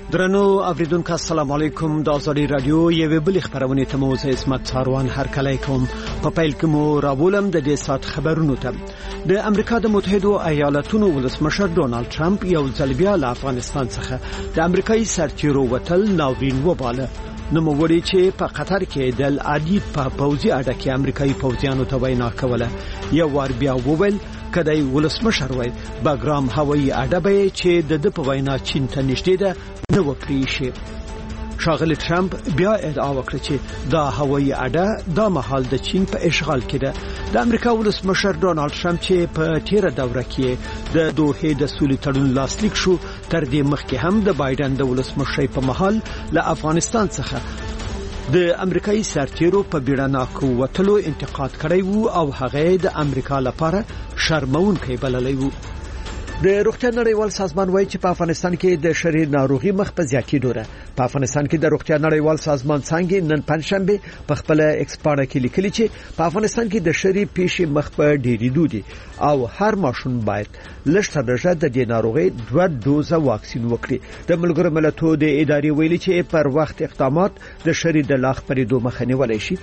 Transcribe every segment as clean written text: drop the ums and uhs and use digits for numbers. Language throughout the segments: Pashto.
درنو اوریدونکو السلام علیکم د ازادي رادیو یوه بل خبرونه ته مو زه اسمت څاروان هر کله کوم په پیل کې مو راولم د دې سات خبرونو ته د امریکا د متحده ایالاتونو ولسمشر ډونالد ترامپ یو ځل بیا له افغانستان څخه د امریکایي سرتیرو وتل ناورین وباله نوموړي چې په قطر کې د عادي په پوځي اډه کې امریکایي پوځیانو ته وینا کوله یو ور بیا وویل کدی ولسمشر وای باګرام هوایي اډه به چې د په وینا چین ته نشته ده نو پریشي شاغلی ترامپ بیا ادعا وکړه چې دا هوایي اډه د محل د چین په اشغال کې ده د امریکا ولسمشر ډونالد ترامپ چې په تیر دوره کې د دوه د سولې تړون لاسلیک شو تر دې مخکې هم د بایدن د ولسمشر په محل له افغانستان څخه د امریکایي سرتیرو په بیړناکو وتلو انتقاد کړی وو او هغه د امریکا لپاره شرمونکی بللی وو د روغتیا نړیوال سازمان وایي چې په افغانستان کې د شریر ناروغي مخ په زیاتېدو ده په افغانستان کې د روغتیا نړیوال سازمان څنګه نن پنځشنبه په خپل ایکسپاړه کې لیکلي چې په افغانستان کې د شریر پیښې مخ په ډېرېدو دي او هر ماشوم باید لږ تر د دې ناروغي 2 دوزه واکسین وکړي د ملګرو ملتونو د ادارې ویلي چې پر وخت اقدامات د شریر د لاغ پرېدو مخه نیولای شي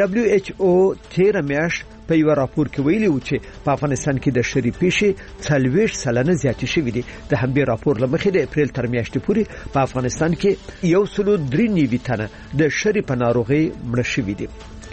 WHO تیر میاشت په یو راپور کې ویلي و چې په افغانستان کې د شری پیښې 40 سلنه زیاتې شوې دي د همدې راپور لمخې د اپریل تر میاشتې پورې په افغانستان کې 103 تنه د شری په ناروغي مړ شوي دي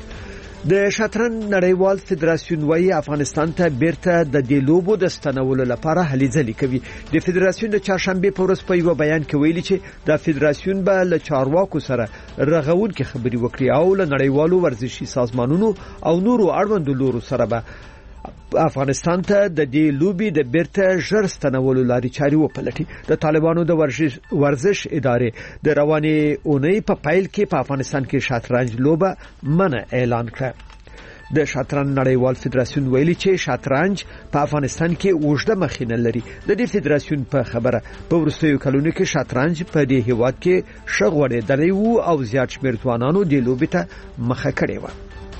د شطرنج نړیوال فدراسیون وايي افغانستان ته بیرته د دې لوبو د ستنولو لپاره هلې ځلې کوي د فدراسیون د چهارشنبه په ورځ په یو بیان کې ویلي چې د فدراسیون به له چارواکو سره رغونکې خبرې وکړي او له نړیوالو ورزشي سازمانونو او نورو اړوندو لورو سره به افغانستان ته د دې لوبي د بیرته ژر ستنولو لارې چارې وپلټي د طالبانو د ورزش ادارې د رواني اونۍ په پایل کې په افغانستان کې شطرنج لوبه منع اعلان کړه د شطرنج نړیوال فدراسیون ویلي چې شطرنج په افغانستان کې اوږده مخینه لري د دې فدراسیون په خبره په ورستیو کلونو کې شطرنج په دې هیواد کې شغوړې درې وو او زیات شمېر ځوانانو د لوبې ته مخه کړې و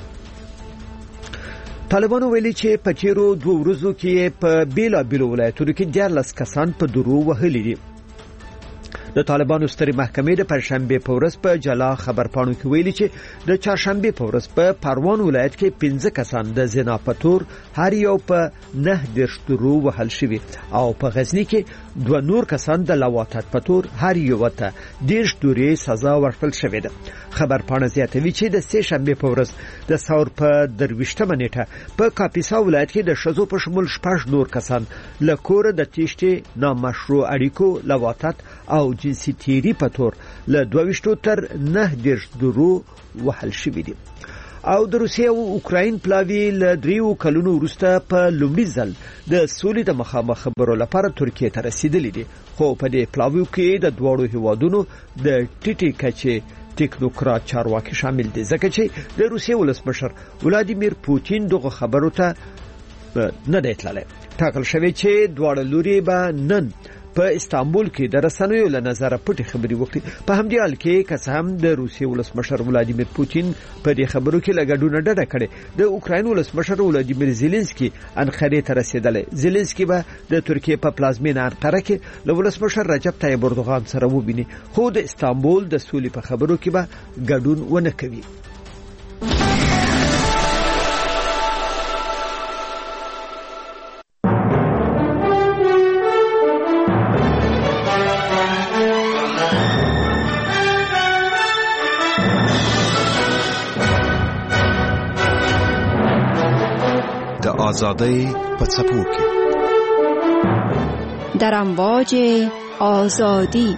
طالبانو ویلي چې په تیرو 2 ورځو کې په بیلابیلو ولایتونو کې 14 کسان په درو وهلي دي د طالبانو سترې محکمې د پنځشنبه په ورځ په جلا خبرپاڼو کې ویلي چې د چهارشنبه په ورځ په پروان ولایت کې 15 کسان د زنا په تور هر یو په 9 درو وهل شوي او په غزنی کې 2 نور کسان د لواطت په تور هر یو ته 10 دورې سزا ورکړل شوې ده خبرپاڼه زیاتوي چې د سه شنبه په ورځ د ثور په 23مه نیټه په کاپیسا ولایت کې د شذو په شمول 6 نور کسان له کور د تیشته نامشروع اړیکو لواطت او جنسي تیری په تور له 22 تر 9 درو وهل شوي دي او د روسیې او اوکراین پلاوی له 3 کلونو وروسته په لومړي ځل د سولې د مخامخ خبرو لپاره ترکیه ته رسیدلې دي خو په دې پلاوی کې د دوړو هیوادونو د ټیټي کچې ټیکنوکرات چارواکي شامل دي ځکه چې د روسیې ولسمشر ولادیمیر پوتین دغه خبرو ته نه دی تللی ټاکل شوی چې دواړه لوري به نن په استانبول کې د رسنیو له نظر پټي خبري وکړي په همدې حال کې قسم د روسیې ولسمشر ولادیمیر پوتین په دې خبرو کې لګډونه ډډه کړې د اوکراین ولسمشر ولادیمیر زيلنسکي انقره ته رسیدلی زيلنسکي به د ترکیه په پلازمینه انقره کې له ولسمشر رجب طیب اردوغان سره وبیني خو د استانبول د سولې په خبرو کې به ګډون ونه کوي آزادی په څپو کې در امواج آزادی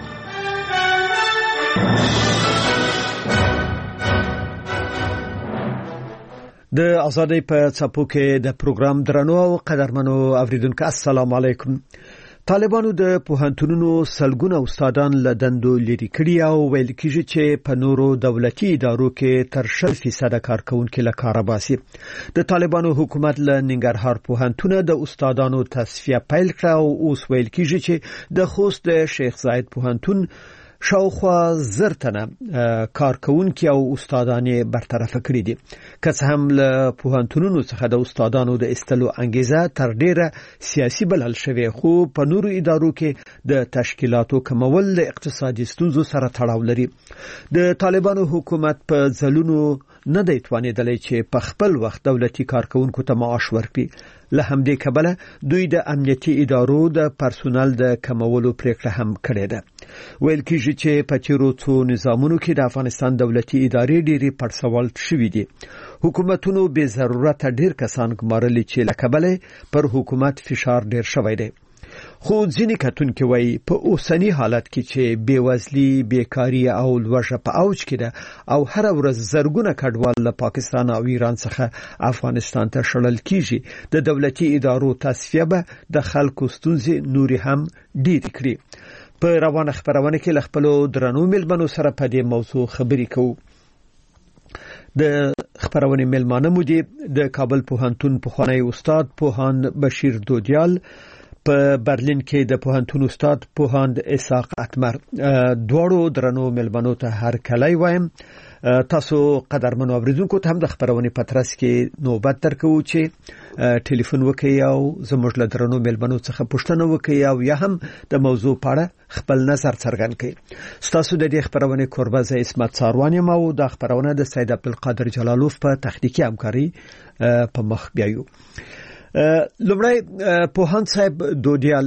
د آزادی په څپو کې د پروګرام درنو او قدرمنو اوریدونکو السلام علیکم طالبانو د پوهنتونونو سلګونه استادان له دندو لري کړي او ویل کیږي چې په نورو دولتي ادارو کې تر 0% کارکونکو له کار باسي د طالبانو حکومت له ننګرهار پوهنتون د استادانو تصفیه پیل کړه او اوس ویل کیږي چې د خوست د شیخ زاید پوهنتون شاوخوا زرتنه کارکونکي او استادانې برطرف کړي دي که څه هم له پوهنتونونو څخه د استادانو د استلو انګیزه تر ډیره سیاسي بلل شوی خو په نورو ادارو کې د تشکیلاتو کمول د اقتصادي ستونزو سره تړاو لري د طالبانو حکومت په ځلونو نه دی توانیدلی چې په خپل وخت دولتي کارکونکو ته معاش ورکړي له همدې کبله دوی د امنیتي ادارو د پرسونل د کمولو پریکړه هم کړې ده ویل کېږي چې په تیرو څو نظامونو کې د افغانستان دولتي ادارې ډېری پړسول شوې دي حکومتونو به ضرورت ډېر کسان ګمارلي چې له کبله پر حکومت فشار ډېر شوی دی خو ځینې کتونکي وایي په اوسنی حالت کې چې بیوزلي بیکاری او لوږه په اوج کې ده او هر ورځ زرګونه کډوال له پاکستان او ایران څخه افغانستان ته شړل کیږي د دولتي ادارو تصفیه به د خلکو ستونزې نوري هم ډېر کړي په روانه خبرونه کې ل خپل درنو ملمنو سره په دې موضوع خبرې کوو د خبرونه ملمانه مو دي د کابل پوهنتون پخوانی استاد پوهاند بشیر دودیال په برلین کې د پوهنتون استاد پوهاند اسحاق اکمر دواړو درنو ملمنو ته هر کله وایم تاسو قدرمنو اوریدونکو ته هم د خبرونه پترس کې نوبت درکو چې ټلیفون وکړئ او زموږ له درنو ملمنو څخه پوښتنه وکړئ او یا هم د موضوع په اړه خپل نظر څرګند کړئ تاسو د دې خبرونه کوربه زه اسمت ساروان یم او د خبرونه د سید عبدالقادر جلالوف په تخنیکی همکاري په مخ بیایو لومړی پوهاند صاحب دودیال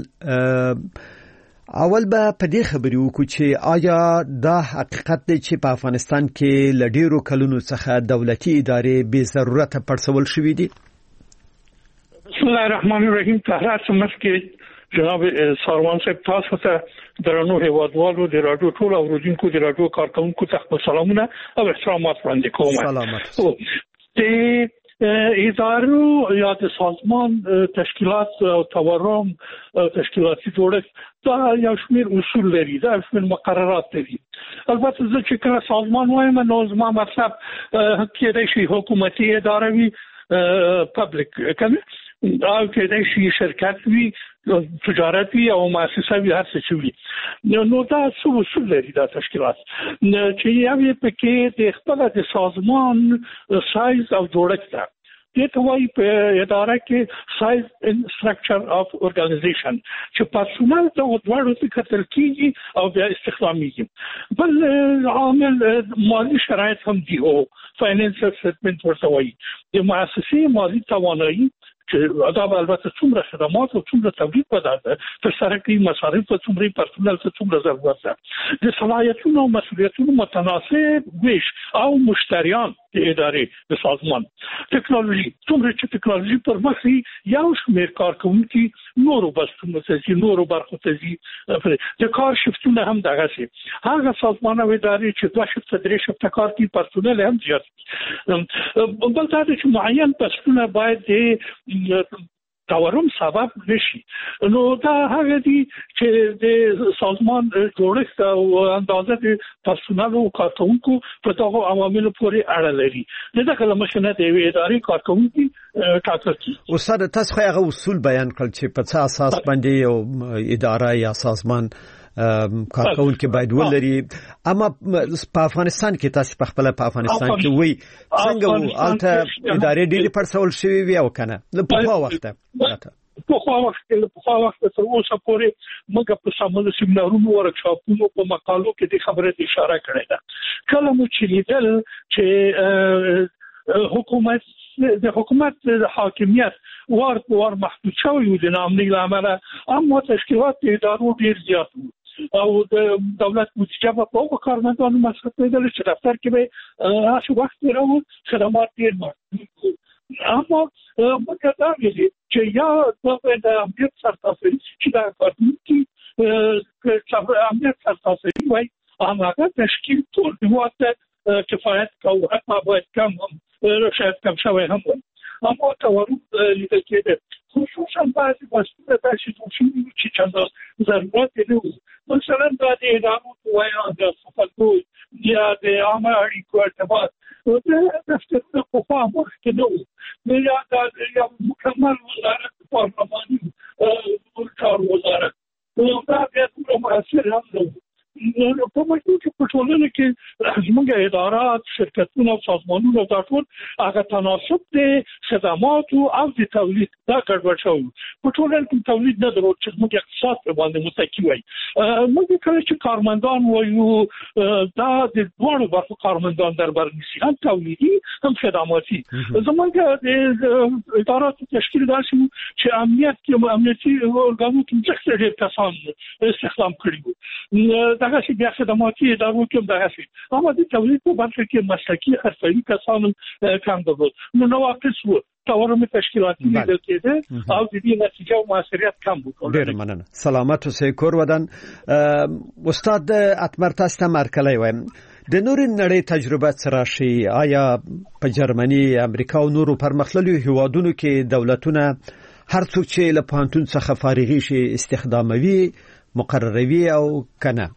اول به په دې خبرې وکړو چې آیا دا حقیقت دی چې په افغانستان کې له ډیرو کلونو څخه دولتي ادارې بې ضرورته پړسول شوې دي بسم الله الرحمن الرحیم تحرات مسکې جناب ساروان صاحب تاسو ته درنو هیوادوالو د رادیو ټول اوریدونکو د رادیو کارکونکو ته سلامونه او احترامات وړاندې کوم سلامات ادارو یا د سازمان تشکیلات او تورم تشکیلاتی جوړښت دا یو شمیر اصول لري دا شمیر مقررات لري البته زه چې کله سازمان وایم نو زما مطلب کېدای شي حکومتي اداره وي پبلک کنه دا کېدای شي شرکت وي تجارت وي او مؤسسه وي هر څه وي نو دا څو اصول لري دا تشکیلات چې یو پکې د خپل د سازمان سایز او جوړښت دې ته وایي په اداره کې سایز ان سټرکچر اف اورګانایزیشن چې پرسونل د وړاندو څخه کتل کیږي او بیا استخداميږي بل عامل مالی شرایط هم دي او فاینانشل سټیټمنټ ورته وایي د مؤسسې مالی توانایي چې دا البته څومره خدمات او څومره تولید پداده تر سره کې مصارف او څومره پرسونل څومره ضرورت ده د صلاحیتونو او مسؤلیتونو متناسب ویش او مشتریان د ادارې د سازمان ټکنالوژي څومره چې ټکنالوژي پر مخ یو شمېر کارکونکي نورو بستونو ته نورو برخو ته د کار شفتونه هم دغه شي هغه سازمان او ادارې چې دوه شفت درې شفت کار کوي پرسونل هم زیات بل دا چې معین بستونه باید د تورم سبب نشي نو دا هغه دي چې د سازمان جوړښت او اندازه د پرسونل او کارکونکو په دغه عواملو پورې اړه لري دا کله مخنه د ادارې کارکونکو ټاکل کیږي استاد تاسو هغه اصول بیان کړل چې په څه اساس باندې یو اداره یا سازمان کارکونکو باید ولري اما په افغانستان کې تاسو په خپل په افغانستان کې وای څنګه الته ادارې ډېری پرسول شوی وي او کنه له په وخت په خو وخت تر اوسه پورې موږ په سمون سیمینارونو ورکشاپونو په مقالو کې د خبرې اشاره کړې ده کله مو چې لیدل چې حکومت د حاکمیت ور محدود شوی د نامنۍ لامل اما تشکیلات د ادارو ډیر زیات او د دولت متجبه په کارمندانو مصرف پیدل چې دفتر کې به هغه وخت راو خدمات ډیر محدود اما موږ دا ویلي چې یا د امنیت سرتاسري چې دا کارکونکي امنیت سرتاسري وای هغه تشکیل ټول هیواد کفایت کوي حتی باید کم هم شاید کم شوی هم وای اما تورم لیدل کېده خصوصا بعضی بستونه داشتی توشیدی که چند ضرورت نو مثلا دا د ادارو تویا د صفاتوی یا د عامه اړیکو ارتباط د دفتر په خوا مخکې نو یا دا مکمل وزارت پارلماني کار وزارت نو دا بیا ټول مؤثر هم نو په مجموع کې په ټولنه کې زموږ ادارات شرکتونه او سازمانونه دا ټول هغه تناسب دي خدمات او د تولید دا ګډوډ شو په ټولنه کې تولید نه درو چې موږ اقتصاد په باندې متکی وای موږ کله چې کارمندان وایو دا د دوه برخو کارمندان دربار نشي هم تولیدي هم خدماتي زموږ د ادارات تشکیل داسې چې امنیتي ارګانو کې څخه کسان استخدام کړي دغه چې بیا خدماتي ادارو کې دغه شي اما د تولید په برخه کې مسلکي حرفوي کسان کم درلود نو واقع شو تورم تشکیلاتی لیدل کېده او د دې نتیجه او موثریت کم بود. ډیر مننه. سلامت اوسئ کور ودان. استاد اتمر تاسو ته مرکلای وایم د نور نړۍ تجربه سره شي آیا په جرمني امریکا او نورو پرمختللو هیوادونو کې دولتونه هر څوک چې له پانتون څخه فارغي شي استخداموي مقرروي او کنه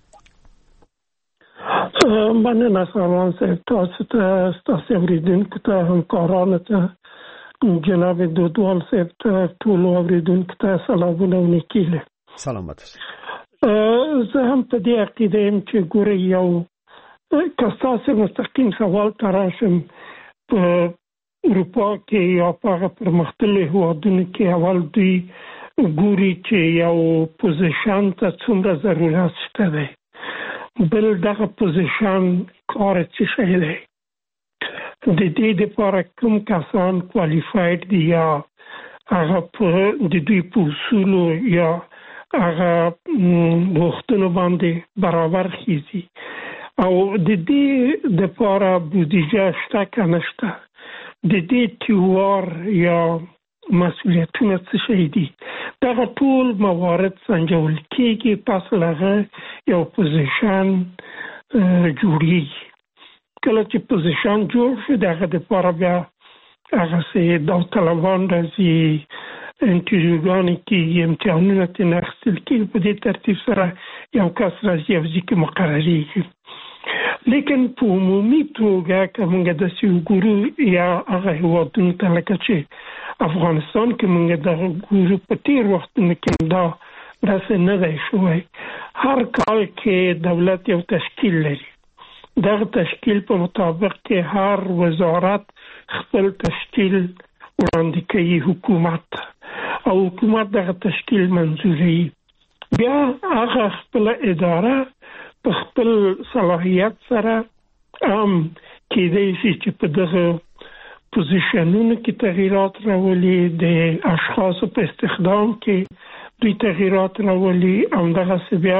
مننه سلام تاسو اوریدونکو ته همکارانو ته جناب دودوال صاحب ته ټول اوریدونکو ته سلامونه ونکیله. سلامت. زه هم په دې عقیده یم چې ګورې یو کساسه مستقیم سوال تراشم په اروپا کې یا په پرمختللو هیوادونو کې اول دوی ګوري چې یو پوزیشن ته څومره ضرورت شته دی بل دغه پوزیشن کار څه شی دی د دې لپاره کوم کسان کوالیفاید دي یا هغه په د دوی په اصولو یا هغه وختونو باندې برابر خيزي او د دې لپاره بودیجه شته که نشته د دې تیوار یا مسؤلیتونه څه شي دي دغه ټول موارد سنجول کېږي پس لغه یو پوزیشن جوړیږي کله چې پوزیشن جوړ شي دغه لپاره بیا هغه سي داوطلبان راځي انټرویوګانې کې امتحانونه ترې اخیستل کېږي په دې ترتیب سره یو کس راځي او ځکه مقرریږي لیکن په عمومي توګه که موږ داسې وګورو یا هغه هیوادونو ته لکه چې افغانستان کې موږ دغه ګورو په تېر وختونو کې دا داسې نه دی شوی هر کال کې دولت یو تشکیل لري دغه تشکیل په مطابق کې هر وزارت خپل تشکیل وړاندې کوي حکومت او حکومت دغه تشکیل منظوري بیا هغه خپل اداره په خپل صلاحیت سره کېدای شي چې په دغه پوزیشنونو کې تغییرات راولي د اشخاصو په استخدام کې دوی تغییرات راولي همدغسې بیا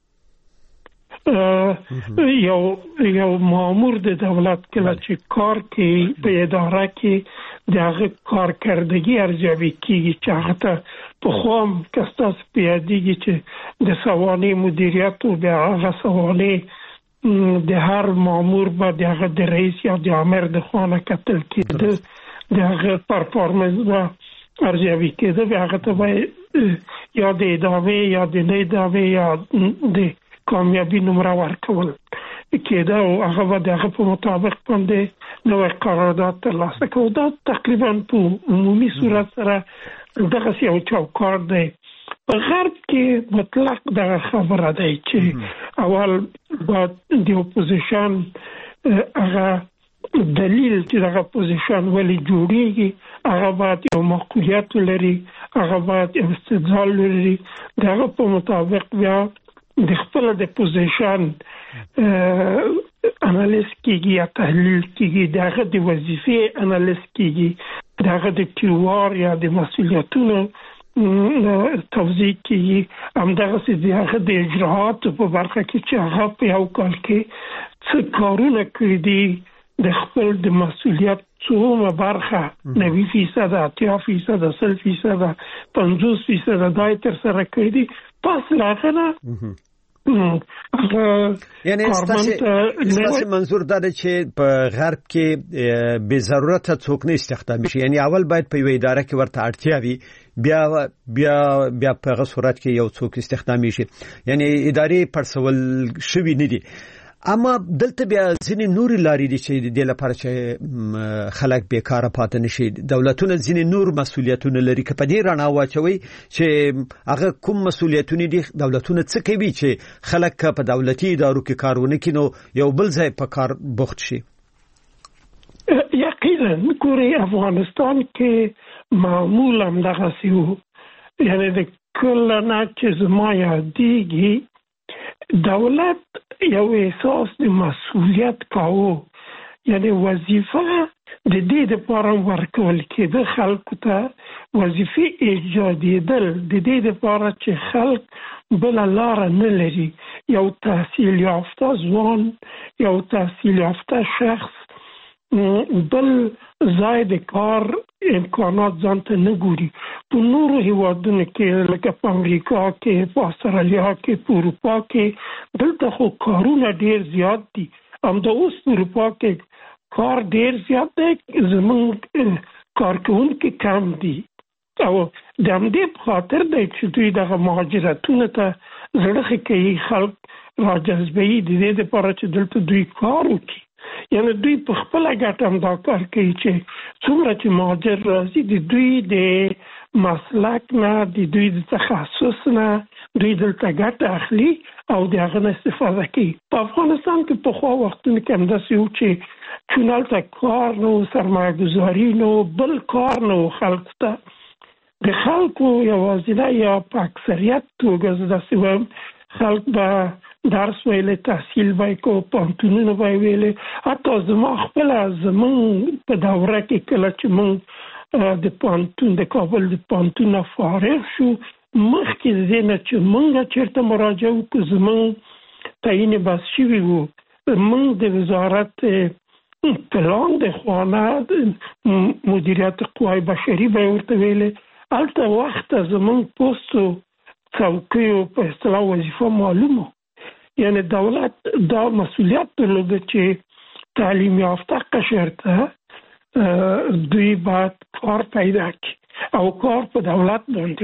یو مامور د دولت کله چې کار کوي په اداره کې د هغه کارکردګي ارزیابي کیږي چې هغه ته په خوام کستاس پیادیږي چې د سوانح مدیریت او د هغه سوانح د هر مامور به د هغه د رئیس یا د امر د خوانه کتل کېده د هغه پرفارمنس به ارزیابي کېده به هغه ته یا د ادامه یا د نه ادامه یا د کامیابی نمره ورکول کېده او هغه به دغه په مطابق باندې نوې قرارداد ترلاسه کوي دا تقریبا په عمومي صورت سره دغه یو چوکاټ دی په غرب کې مطلق دغه خبره دی چې اول باید د اپوزیشن هغه دلیل چې دغه اپوزیشن ولې جوړیږي هغه باید یو معقولیت لري هغه باید استدلال لري دغه په مطابق بیا د خپل د پوزیشن انالیز کېږي یا تحلیل کېږي دغه د وظیفې انالیز کېږي دغه د تیوار یا د مسؤلیتونو توضیح کېږي همدغسې دغه د اجراعاتو په برخه کې چې هغه په یو کال کې څه کارونه کړي دي د خپل د مسؤلیت څومره برخه 90% 80% 100% 50% دا تر سره کړي دي پس راغله یعنی استاسي منظور دا دی چې په غرب کې به ضرورت څوک نه استخدام شي یعنی اول باید په یو اداره کې ورته اړتیا وي بیا په هغه صورت کې یو څوک استخدام شي یعنی ادارې پرسول شوی نه دي اما دلته بیا ځینې نور لارې دي چې د لپاره چې خلک بیکاره پاتې نشي دولتونه ځینې نور مسولیتونه لري که په دې رڼا واچوي چې هغه کوم مسولیتونه دي دولتونه څه کوي چې خلک په دولتي ادارو کې کارونه کوي نو یو بل ځای په کار بوخت شي یقینا ګوري افغانستان کې معمولا دغه سیو یعنی د کله نه چې زما یادېږي دولت یو احساس د مسؤلیت کاوه یعنی وظیفه د دې لپاره ورکول کېده خلکو ته وظیفه ایجادېدل د دې لپاره چې خلک بل لار نه لري یو تحصیل یافته ځوان یو تحصیل یافته شخص بل ځای د کار امکانات ځان ته نه ګوري په نورو هیوادونو کې لکه په امریکا کې په استرالیا کې په اروپا کې دلته خو کارونه ډیر زیات دي همدا اوس په اروپا کې کار ډیر زیات دی زموږ کارکوونکي کم دي او د همدې په خاطر دی چې دوی دغه مهاجرتونه ته زړه ښه کوي خلک راجذبوي د دې لپاره چې دلته دوی کار وکړي یعنی دوی په خپل ګټه هم دا کار کوي چې څومره چې مهاجر راځي د دوی د مسلک نه د دوی د تخصص نه دوی دلته ګټه اخلي او د هغه نه استفاده کوي په افغانستان کې په خو وختونو کې همداسې و چې چونالته کار نو سرمایه ګذاري نو بل کار نو خلکو ته د خلکو یوازینه یا په اکثریت توګه داسې وایم خلک به درس ویلې تحصیل به کو پانتونونه به ویلې حتی زما خپل زمون په دوره کې کله چې مونږ د پانتون د کابل د پانتون فارغ شو مخکې د دې نه چې مونږ چیرته مراجعه وکړو زمون تعیین بس شوی وو مونږ د وزارت پلان د خوانه مدیریت قوای بشري به ورته ویلې البته وخت زمون پوسټو څوکیو په اصطلاح وظیفه معلومه یعنی دولت دا مسئولیت درلوده چې تعلیم یافته قشر ته دوی باید کار پیدا کړي او کار په دولت باندې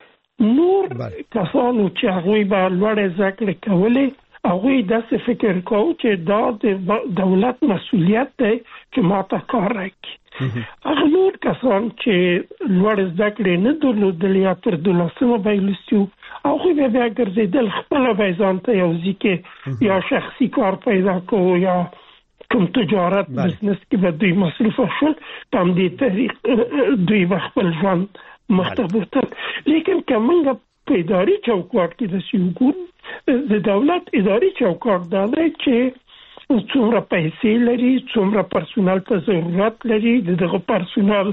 نور کسانو چې هغوی به لوړې زده کړې کولې هغوی داسې فکر کوي چې دا د دولت مسئولیت دی چې ماته کار راکړي هغه نور کسان چې لوړې زده کړې نه درلودلې یا تر 12مه به لوستي هغوی به بیا ګرځېدل خپله به ځان ته یو ځای کې یا شخصي کار پیدا کوو یا کوم تجارت بزنس کې به دوی مصروفه شول په همدې طریق دوی به خپل ژوند مخته بوتل لیکن که موږ په اداري چوکاټ کې داسې وګورو د دولت اداري چوکاټ دا دی چې څومره پیسې لري څومره پرسونل ته ضرورت لري دغه پرسونل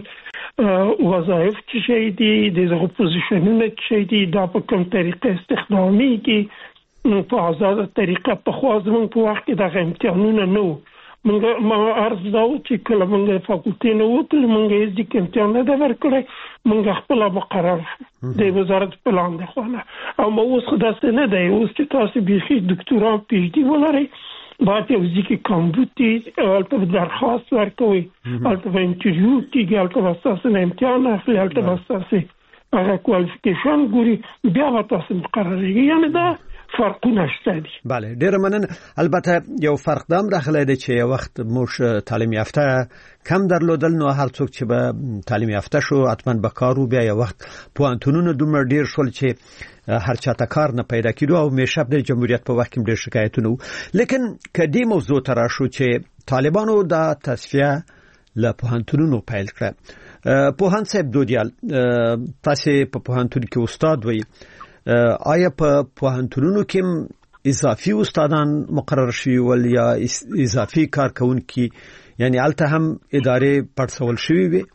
وظایف چې شي دي دغه پوزیشنونه چې دي دا په کوم طریقه استخدامي کې په آزاده طریقه په خو زموږ په وخت کې دغه امتحانونه نه ما عرض دا چې کله موږ فاکولټي نه وکړو موږ یې د امتحان نه ورکړی موږ خپل مقرر د وزارت پلان دی خو او ما اوس خداسته نه دی اوس چې تاسو بيخي ډاکټورا پی ایچ ډي ولرئ باید یو ځکه کمبوتي البته درخواست ورکوي البته انټرویو کیږي البته تاسو نه امتحان اخلي البته تاسو هغه کوالیفیکیشن ګوري بیا تاسو مقرریږي یعنی دا فرقونه شته دي بله ډیر مننه البته یو فرق دام راغلی دی چې یو وخت موږ تعلیم یافته کم درلودل نو هر څوک چې به تعلیم یافته شو حتما به کارو بیا یو وخت پوهنتونونه دومره ډیر شول چې هر چاته کار نه پیدا کیدو او میشه د جمهوریت په وخت کې ډیر شکایتونه لیکن کدی موضوع تر شو چې طالبانو د تصفیه له پوهنتونونو پیل کړ پوهان صاحب دودیال تاسو په پوهنتون کې استاد وي آیا په پوهنتونونو کې اضافي استادان مقرر شوي ول یا اضافي کارکونکي یعنی الته هم ادارې پړسول شوي وي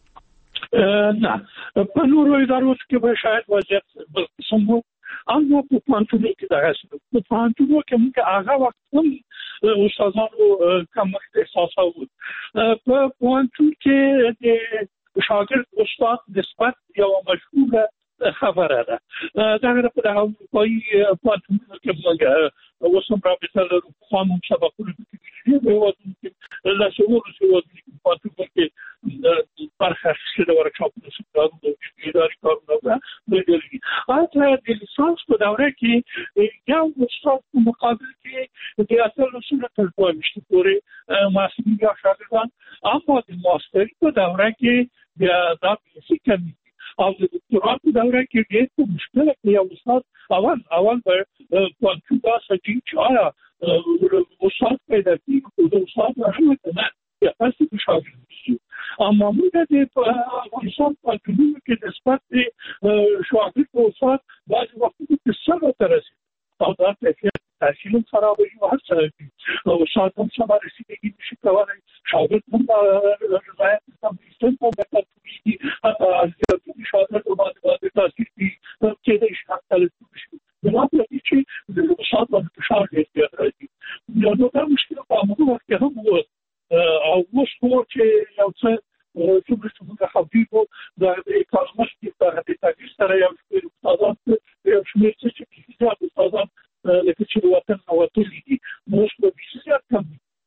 نه په نورو ادارو کې به شاید وضعیت سمو اما په پوهنتونو کې دا هست په پوهنتونو کې موږ هغه وخت هم استادانو کم احساساو په پوهنتون کې د شاګرد استاد نسبت یو مشهوره خبره ده دا په هغه پای پاتونو کې موږ وسم رابطه لرو قانون سبقونه کې به وایي چې لا شعور پاتونو کې برخه شته ورکشاپونه څخه د اداري کارونه د لیسانس په دوره کې یو استاد په مقابل کې د اصل اصول تر 22 پورې محصلین یا شاګردان اما د ماستری په دوره کې بیا دا بیسیک کمی او د دکتوراه په دوره کې ډېر مشکل کې یو استاد اول به کوانټوم سټی چایا استاد پیدا کړي او د استاد راځي نه یا تاسو په شاګرد اما موږ د افغانستان په ټولنه کې د نسبت شاګرد او استاد بعض وخت کې څه ترسي او دا تحصیل خرابوي او هر څه او استاد هم سم رسیدګي نشي کولای شاګرد هم رضایت هم سیستم په دقت کوي حتی شاګرد او باندې تاثیر کوي چې د اشتغال شي دا په چې د استاد په شاګرد کې راځي نو دا مشکل په موږ وخت هم وو او اوس چې یو څه څومره خبرې دا اکاډمیک کې په تاکید سره یو استادان یو شمېر څه چې استادان لکه چې وطن او وطني دي موږ په بيسيات کم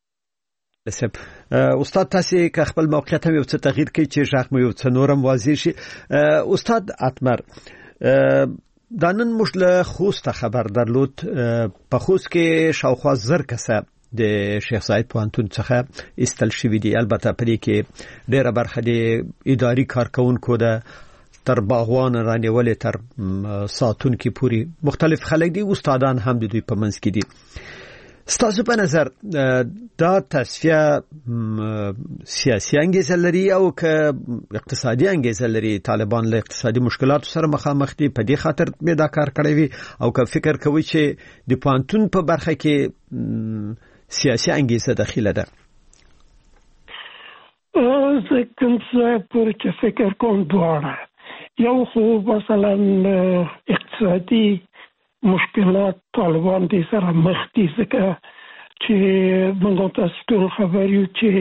استاد تاسو که خپل موقعیت هم یو څه تغییر کوي چې ځخ مو یو څه نورم واضح شي استاد اتمر دا نن موږ له خوست خبر درلود په خوست کې شاوخوا زر کسه د شیخ زاید پوهنتون څخه استل شوی دی البته پرې کې ډیره برخه د اداري کارکونکو ده تر باغوان رانیولې تر ساتون کې پوری مختلف خلک دي استادان هم د دوی په منځ کې دي ستاسو په نظر دا تصفیه سیاسي انګیزه لري او که اقتصادي انګیزه لري طالبان له اقتصادي مشکلاتو سره مخامخ دي په دې خاطر مې دا کار کړی وي او که فکر کوي چې د پوهنتون په برخه کې سیاسي انګیزه داخله ده زه کوم څه پرې فکر کوم دواړه یو خو مثلا اقتصادي مشکلات طالبان دي سره مخ دي ځکه چې موږ تاسو ټول خبر یو چې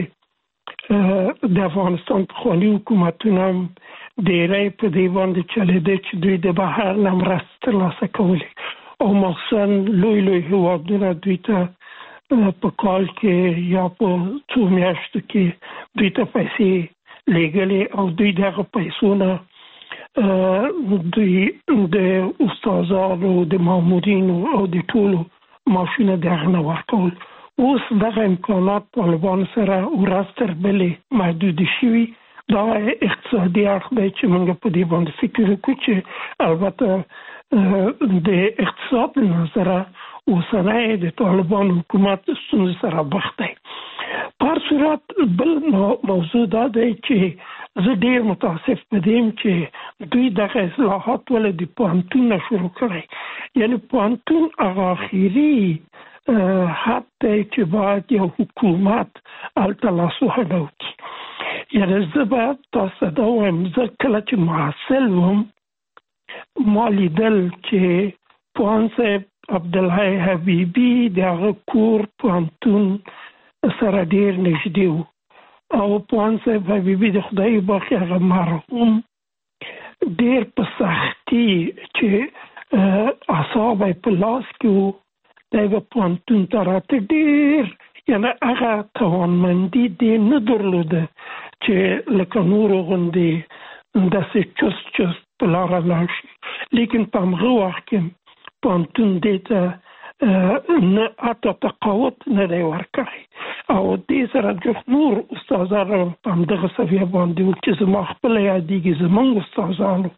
د افغانستان خالي حکومتونه ډېرې په دې باندې چلیدي چې دوی د بهر نه مرسته ترلاسه کوي او مخصوصا لوی هیوادونه دوی ته په کال کې یا په څو میاشتو کې دوی ته پیسې لګلې او دوی دغه پیسو نه دوی د استادانو د مامورینو او د ټولو معاشونه دغه نه ورکول اوس دغه امکانات طالبان سره ورستر بلې محدود شوي دا اقتصادي اړخ دی چې موږ په دې باندې فکر وکړو چې البته د اقتصاد نظره اوسنۍ د طالبان حکومت ستونزې سره مخ دی په صورت بل موضوع دا دی چې زه ډېر متاسف پدیم چې دوی دغه اصلاحات ولې د پوهنتون نه شروع کړی یعنی پوهنتون هغه اخیری حد دی چې باید یو حکومت هلته لاسوهنه وکړي یعنی زه به تاسو ته وایم زه کله چې محصل وم ما لیدل چې پوهان صاحب عبدالحی حبیبي د هغه کور پوهنتون سره ډېر نږدې و او پوهان صاحب حبیبي د خدای باخي هغه مرحوم ډېر په سختي چې اعصاب په لاس کې و دی به پوهنتون ته راته ډېر یعنی هغه توانمندي دې نه درلوده چې لکه نورو غوندې داسې چست په لاره لاړ شي لیکن په همغه وخت کې پوهنتون دې ته نه حتی تقاوت نه دی ورکړی او دې سره جفت نور استادانو په همدغه سویه باندې و چې زما خپله یادېږي زموږ استادانو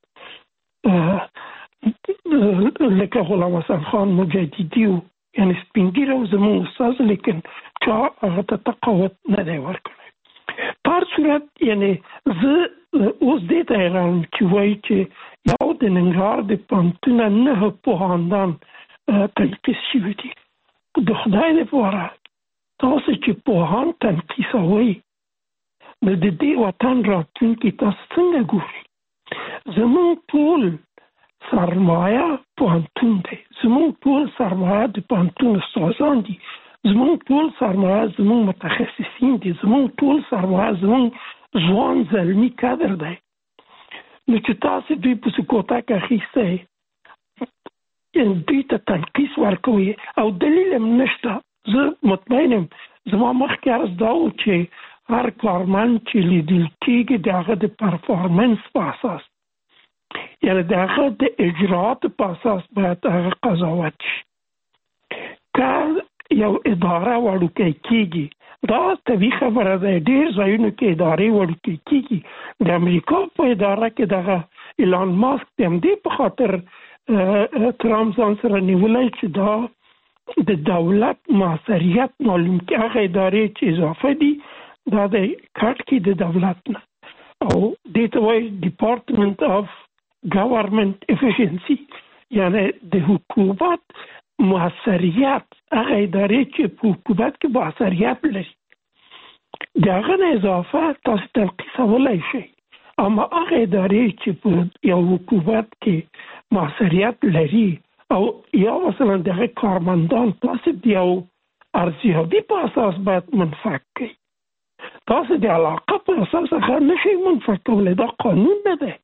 لکه غلام حسن خان مجددي و یعنی سپین ږیری و زموږ استاد لیکن چا هغه ته تقاوت نه دی ورکړی په هر صورت یعنی زه اوس دې ته حیران چې وایي چې یو د ننګرهار د پوهنتونه 9 پوهاندان تنقیس شوي دي د خدای لپاره تاسو چې پوهان تنقیسوئ نو د دې وطن راتلونکي تاسو څنګه ګورئ زموږ ټول سرمایه پوهنتون دی زموږ ټول سرمایه د پوهنتون استادان دي زموږ ټول سرمایه زموږ متخصصین دي زموږ ټول سرمایه زموږ ځوان زلمي کادر دی نو چې تاسو دوی په سکوتا کې اخیستی دوی ته تنقیس ورکوي او دلیل هم نشته زه مطمئنم زما مخکې عرض دا و چې هر کارمند چې لیدل کېږي د هغه د پرفارمنس په اساس یعنی د هغه د اجرات په اساس باید هغه قضاوت شي که یو اداره وړوکی کیږي. دا طبیعي خبره ده. ډیر ځایونو کې ادارې وړوکی کیږي. د امریکا په اداره کې دغه ایلان ماسک هم دې په خاطر ترامپ ځان سره نیولای چې دا د دولت موثریت معلوم کې هغه ادارې چې اضافه دي دا د کټ کې د دولت نه او دې ته وایي ډپارټمنټ اف ګورنمنت افیشنسي، یعنی د حکومت موثریت، هغه ادارې چې په حکومت کې موثریت لري د هغه نه اضافه تاسو تنقیصولای شئ. اما هغه ادارې چې په یو حکومت کې موثریت لري او یا مثلا دغه کارمندان تاسو دی او ارزیابي په اساس باید منفک کړئ. تاسو د علاقه په اساس هغه نشئ منفک کولای. دا قانون نه دی.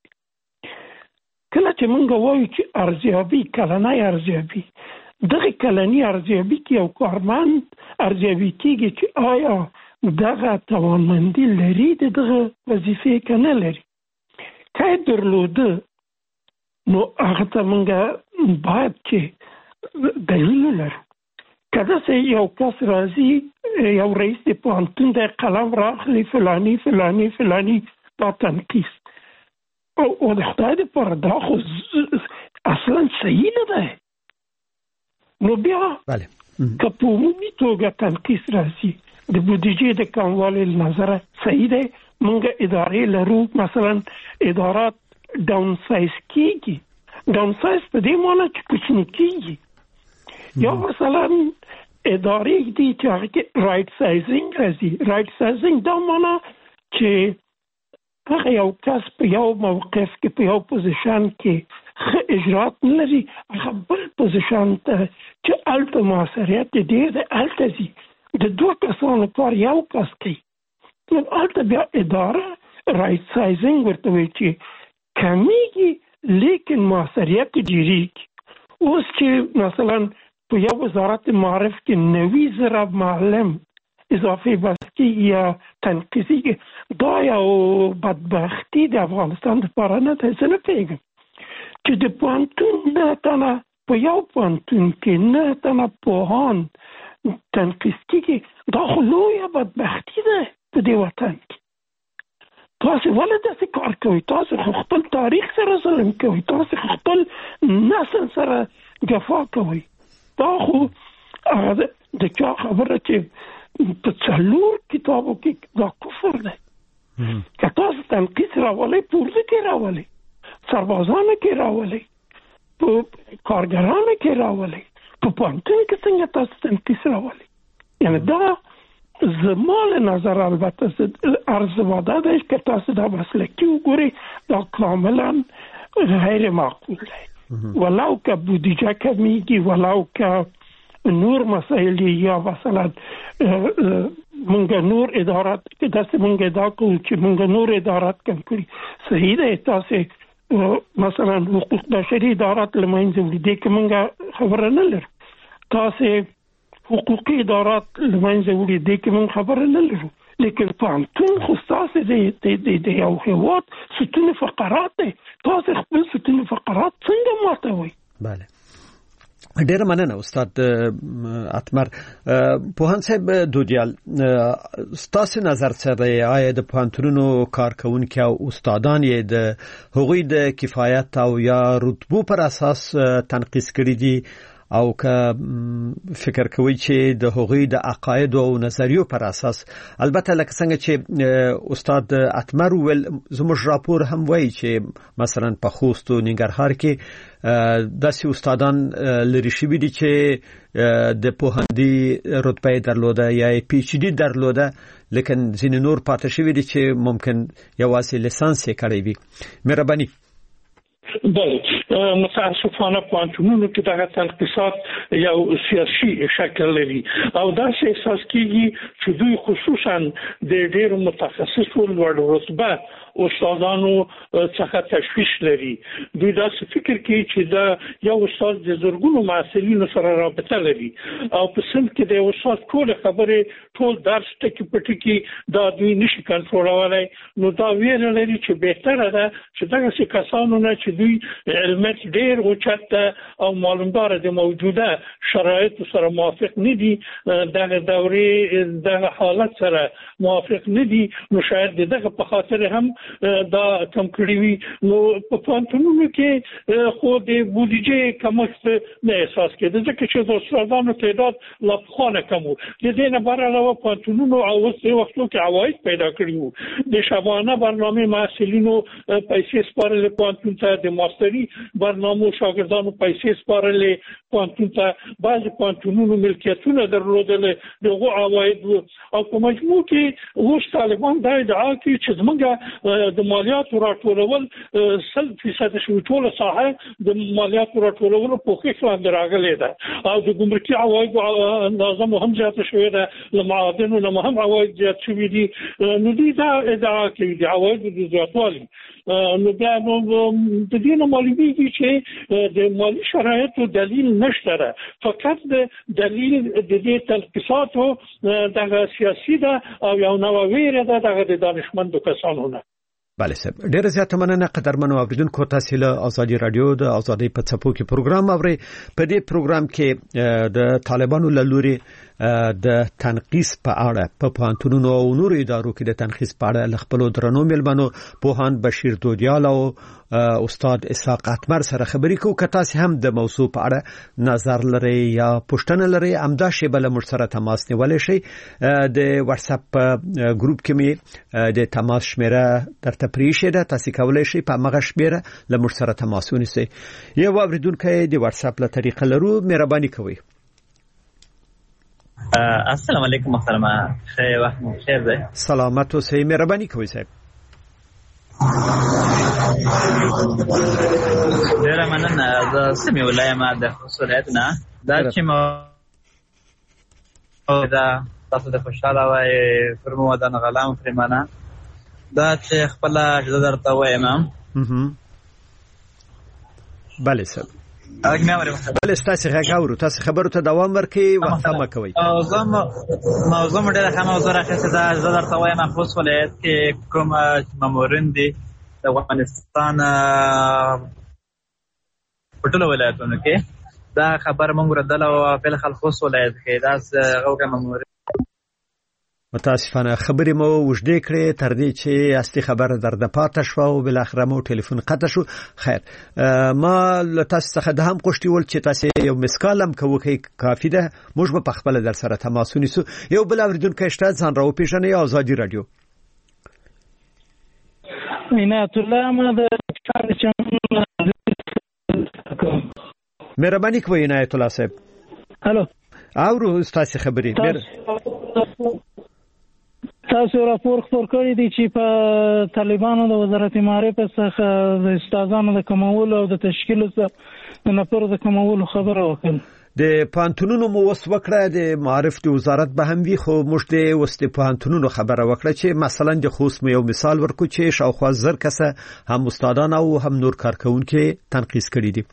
کله چې موږ وایو چې ارزیابي، کلنۍ ارزیابي، دغه کلنۍ ارزیابي کې یو کارمند ارزیابي کېږي چې آیا دغه توانمندي لري دغه وظیفې که نه لري. که یې درلوده نو هغه ته موږ باید چې دلیل ولرو. که داسې یو کس راځي، یو رئیس د پوهنتون د قلم راخلي فلاني فلاني فلاني دا تنقیص او د خدای دپاره دا خو اصلا صحیح نه دی. نو بیا که په عمومي توګه تنقیص راځي د بودیجې د کموالي له نظره صحیح دی. موږ ادارې لرو، مثلا ادارات ډاون سایز کېږي. ډاون سایز په دې معنی چې کوچني کېږي. یا مثلا ادارې دي چې هغه کې رایټ سایزینګ راځي. رایټ سایزینګ دا معنی چې هغه یو کس په یو موقف کې په یو پوزیشن کې ښه اجرات نه لري، هغه بل پوزیشن ته چې هلته موثریت یې ډېر دی هلته ځي. د دوه کسانو کار یو کس کوي. نو هلته بیا اداره رایټ سایزینګ ورته وایي چې کمیږي لیکن موثریت یې ډېرېږي. اوس چې مثلا په یو وزارت معارف کې 90,000 معلم اضافي بس کېږي یا تنقیصي کېږي، دا یو بدبختي د افغانستان دپاره نه دی. زه نه پوهېږم چې د پوهنتون 9 تنه په یو پوهنتون کې 9 تنه پوهان تنقیص کېږي. دا خو لویه بدبختي ده په دې وطن کې. تاسو ولې داسې کار کوئ؟ تاسو خپل تاریخ سره ظلم کوئ. تاسو خپل نسل سره جفا کوئ. دا خو د چا خبره چې په 4 کتابو کې دا کفر دی. که تاسو تنقیص راولئ، په اردو کې راولئ، سربازانو کې راولئ، په کارګرانو کې راولئ، په پوهنتون کې څنګه تاسو تنقیص راولئ؟ یعنی دا زما له نظر البته ارزواده ده که تاسو دا مسلکي وګورئ، دا کاملا غیر معقول دی. ولو که بودیجه کمیږي، ولو که نور مسائل یا مثلا مونږ نور ادارات کې داسې مونږ ادعا کوو چې مونږ نور ادارات کم کړي. صحیح ده. تاسو مثلا حقوق بشري ادارات له منځه وړي، دې کې مونږ خبره نه لرو. تاسو حقوقي ادارات له منځه وړي، دې کې مونږ خبره نه لرو. لیکن پوهنتون خو ستاسو د یو هېواد ستون فقرات دی. تاسو خپل ستون فقرات څنګه ماتوئ؟ بله، ډیر مننه استاد اتمر. پوهان صاحب دودیال، ستاسو نظر څه دی؟ آیا د پوهنتونونو کارکونکو او استادان یې د هغوی د کفایت او یا رتبو پر اساس تنقیص کړي دي او که فکر کوي چې د هغوی د عقاید او نظریو پر اساس؟ البته لکه څنګه چې استاد اتمر ویل، زموږ راپور هم وایي چې مثلا په خوست او ننګرهار کې داسې استادان لري شوي دي چې د پوهندي رتبه درلوده یا پی ایچ ډي درلوده، لیکن ځینې نور پاتې شوي دي چې ممکن یوازې لیسانس یې کړی وي. مهرباني. بله، متاسفانه پوهنتونونو کې دغه تنقیصات یو سیاسي شکل لري او داسې احساس کېږي چې دوی خصوصا د ډېرو متخصصو لوړ رتبه استادانو څخه تشویش لري. دوی دا فکر کوي چې دا یو استاد د زرګونو محصلینو سره رابطه لري او په سم کې د استاد ټول خبره ټول درس ټکی پټکی دا دوی نشي کنټرولولای. نو دا ویل لري چې بهتره ده چې دغه څه کسانو نه چې دوی علمت ډیر اوچته او معلومدار د موجوده شرایط سره موافق نه دي، دغه دورې دغه حالت سره موافق نه دي، نو شاید دغه په خاطر هم دا کم کړی وي. نو په پانتونونو کې خو د بودیجې کمښت نه احساس کېده ځکه چې د استادانو تعداد لا پخوانه کم و. د دې نه بهر علاوه پانتونونو او اوسې وختو کې عواید پیدا کړي وو. د شبانه برنامه محصلینو پیسې سپارلې پانتون ته، د ماستري برنامه شاګردانو پیسې سپارلې پانتون ته، بعضې پانتونونو ملکیتونه درلودل دغه عواید وو. او په مجموع کې اوس طالبان دا ادعا کوي چې زموږ د مالیاتو راټولول 100% شوي، ټوله ساحه د مالیاتو راټولولو په خوښ باندې راغلې ده او د ګمرکي عوایدو اندازه هم زیاته شوې ده، له معادنو نه هم عواید زیات شوي دي. نو دوی دا ادعا کوي د عوایدو د زیاتوالي. نو بیا نو د دې نه معلومیږي چې د مالي شرایطو دلیل نشته ده، فقط د دلیل د دې تلقیصاتو دغه سیاسي ده او یو نوې ویره ده دغه د دانشمندو کسانو نه. بله صاحب، ډیره زیاته مننه قدرمنو اوریدونکو. تاسو له ازادي رادیو د ازادۍ په څپو کې پروګرام اورئ. په دې پروګرام کې د طالبانو له لوري د تنقیس په اړه په پوهنتونونو او نورو ادارو کې د تنقیس په اړه خپل درنو ملمنو پوهان بشیر دودیال او استاد اسحاق اتمر سره خبرې کوو. که تاسو هم د موضوع په اړه نظر لرئ یا پوښتنه لرئ، همدا شی بل موږ سره تماس نیولای شئ. د واتس اپ ګروپ کې می د تماس شمیره درته پریښې ده، تاسو کولای شئ په هغه شمیره له موږ سره تماس ونیسئ. یو اوریدونکو د واتس اپ له طریقه لرو، مهرباني کوئ. السلام علیکم محترمه، خیر وخت مو خیر ده. سلامت اوسئ، مهرباني کوئ صاحب. ډیره مننه. زه سمې ولایم د خصوصیت نه دا چې مو دا تاسو د خوشاله وای فرمو د غلام فرمانه دا چې خپل اجازه درته وایم. بله صاحب، بله ستاسو غاورو، تاسو خبرو ته دوام ورکړئ، وخت مه کوئ. موضوع ډېره ښه موضوع راخیستې ده. زه درته وایم خوست ولایت کې کوم مامورین دي د افغانستان په ټولو ولایتونو کې دا خبر موږ ردله او بالخل خوست ولایت کې دا غوږه مامورین متاسفانه خبرې مو وژدې کړې تر دې چې اصلي خبره درده پاتې شوه او بالاخره مو ټلیفون قطع شو. خیر، ما له تاسو څخه د هم غوښتي ول چې تاسو یو مسکال هم کوئ، کافي ده. موږ به په خپله در سره تماس ونیسو. یو بل اورېدونکی شته، ځان را وپېژنئ. ازادي راډیو. عنایت الله، ما د مهرباني کوئ عنایت الله صاحب. هلو، اورو ستاسو خبرې. تاسو راپور خپور کړی دی چې په طالبانو د وزارت معارف څخه د استادانو د کمولو او د تشکیل څخه د نفر د کمولو خبره وکړه. د پانتونونو مو وس وکړه، د معارف د وزارت به هم وی، خو موږ د وست پانتونونو خبره وکړه چې مثلا د خوست مو یو مثال ورکو چې شاوخوا 1000 کسه هم استادان او هم نور کارکونکو تنقیس کړي دي.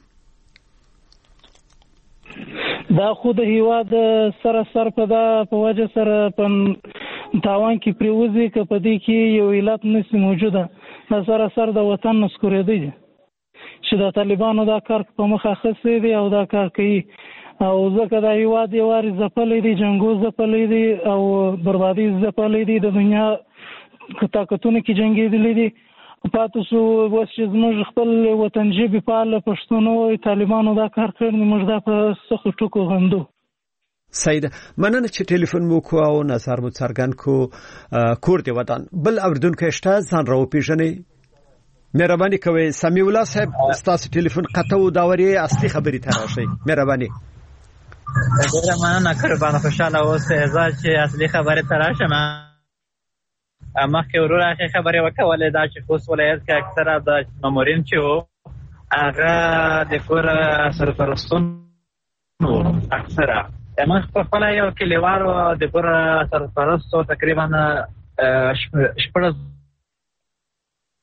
دا خو د هیواد سره په وجه سره په تاوان کې پریوزي که په دې کې یو علت نشي موجوده. دا سره د وطن نسکورېدي چې د طالبانو دا کار په مخه خسي دي او دا کار کوي او ځکه دا هیواد یې واري ځپلې دي، جنگو ځپلې دي او بربادي ځپلې دي، د دنیا طاقتونو کې جنگېدلې دي. پاتې شو اوس چې زموږ خپل وطن ژبې فعال پښتون وایي طالبانو دا کار کړی، موږ دا په سخت ټکو غندو. سید، مننه چې ټلیفون مو کو او نظر مو څرګند کو. کور دی ودان. بل اوریدونکو شته، ځان را وپېژنئ. مهرباني کوئ. سمیع الله صاحب، ستاسو ټلیفون قطع و داوري اصلي خبرې ته راشئ. مهرباني. ډېره مننه قربانه، خوشاله اوسئ. زه چې اصلي خبرې ته راشم، مخکې وروره هغې خبرې وکولې دا چې خوست ولایت کې اکثره د مامورین چې وو هغه د کور سرپرستون وو. اکثره موږ په خپله یو کلیوالو د کور سرپرستو تقریبا 14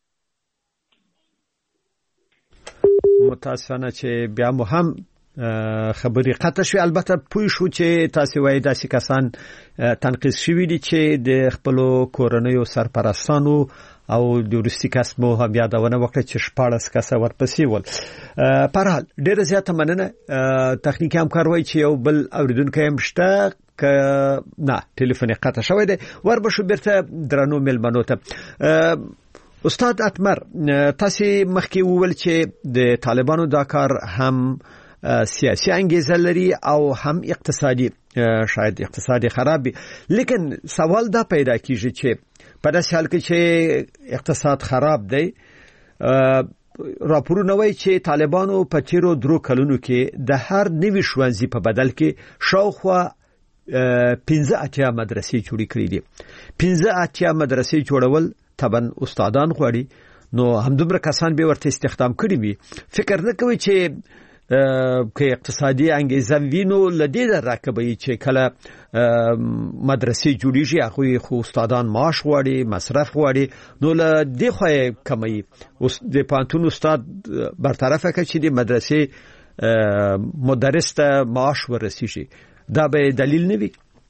متاسفانه چې بیا مو هم خبري قطع شو. البته پوه شو چې تاسو وایي داسې کسان تنقیز شوي دي چې د خپل کورنیو سرپرستانو او د ورستي کس مو هم یادونه وکړه چې 14 کس ورپسې ول. په هر حال ډیره زیاته مننه. تخنیکی همکار وایي چې یو بل اوریدونکو هم شته نه ټلیفون قطع شوی دی. وربشو بیرته درنو ملمنو ته. استاد اتمر تاسو مخکې وویل چې د طالبانو دا کار هم سیاسي انګیزه لري او هم اقتصادي، شاید اقتصادي خرابي، لیکن سوال دا پیدا کیږي چې په داسې حال کې چې اقتصاد خراب دی، راپورونه وایي چې طالبانو په تیرو درو کلونو کې د هر نوي ښوونځي په بدل کې شاوخوا 15 مدرسې جوړې کړې دي. 15 مدرسې جوړول طبعا استادان غواړي، نو همدومره کسان به ورته استخدام کړي وي. فکر نه کوي چې که اقتصادي انګیزه وینو لدې راکبي چې کله مدرسې جوړیږي هغه خو استادان معاش غواړي، مصرف غواړي، نو لدې خو کمي د پانتون استاد برطرفه کوي چې د مدرسې مدرس ته معاش ورسیږي. دا به دلیل نه وي؟